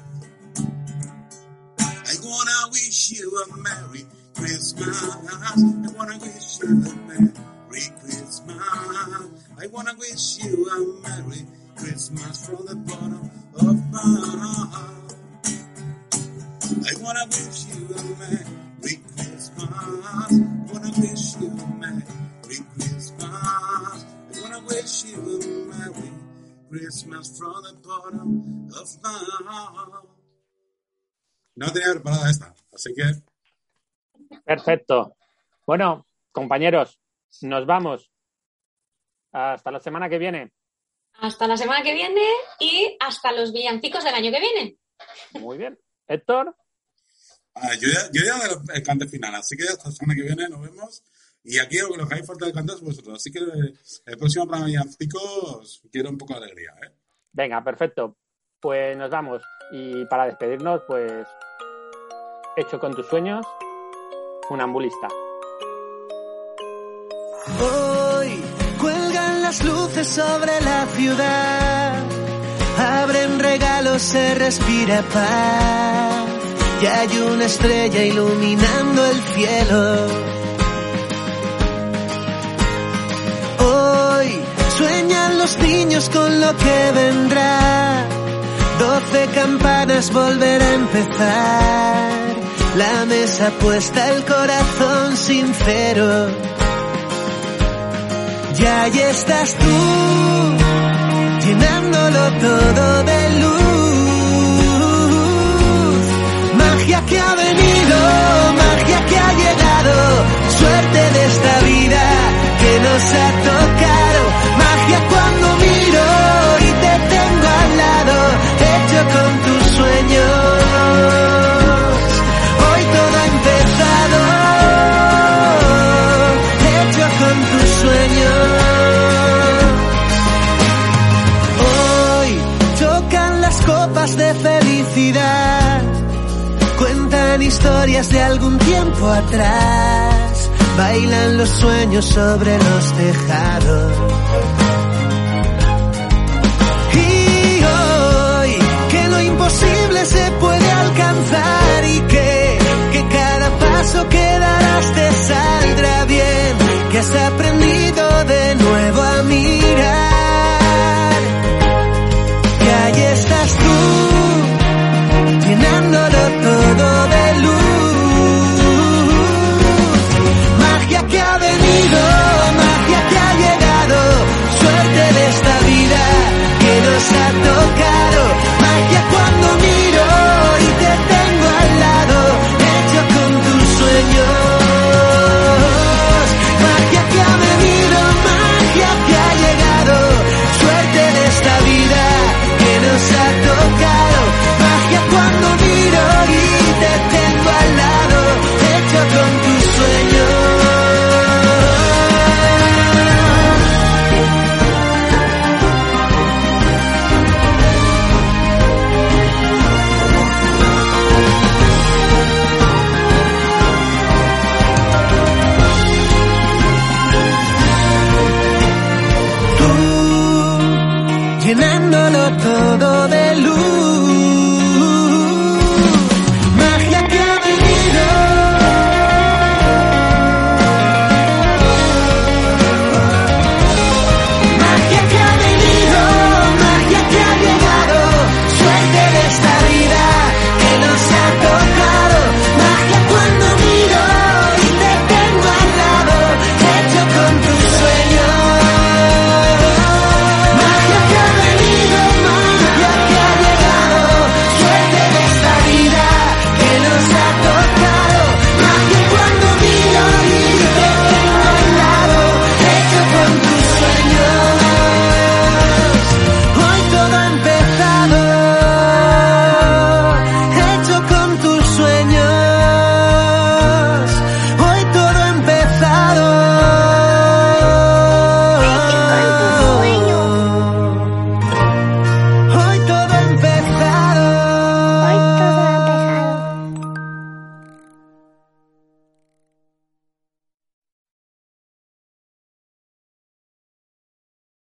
I wanna wish you a Merry Christmas. I wanna wish you a Merry Christmas. I wanna wish you a Merry Christmas from the bottom of my heart. I wanna wish you a Merry Christmas. I wanna wish you a Merry Christmas. I wanna wish you a Merry Christmas from the bottom of my heart. No tenía preparada esta, así que... Perfecto. Bueno, compañeros, nos vamos. Hasta la semana que viene. Hasta la semana que viene y hasta los villancicos del año que viene. Muy bien. Héctor. Ah, yo ya, yo ya el cante final, así que hasta la semana que viene nos vemos. Y aquí lo que nos hagáis falta de cantar es vosotros. Así que el próximo programa de villancicos quiero un poco de alegría, ¿eh? Venga, perfecto. Pues nos vamos. Y para despedirnos, pues... Hecho con tus sueños, funambulista. Hoy cuelgan las luces sobre la ciudad, abren regalos, se respira paz, y hay una estrella iluminando el cielo. Hoy sueñan los niños con lo que vendrá, doce campanas volver a empezar, la mesa puesta, el corazón sincero. Y ahí estás tú, llenándolo todo de luz. Magia que ha venido, magia que ha llegado, suerte de esta vida que nos ha tocado. Magia cuando miro y te tengo al lado, hecho con tus sueños. Hoy todo ha empezado, hecho con tus sueños. Copas de felicidad cuentan historias de algún tiempo atrás, bailan los sueños sobre los tejados.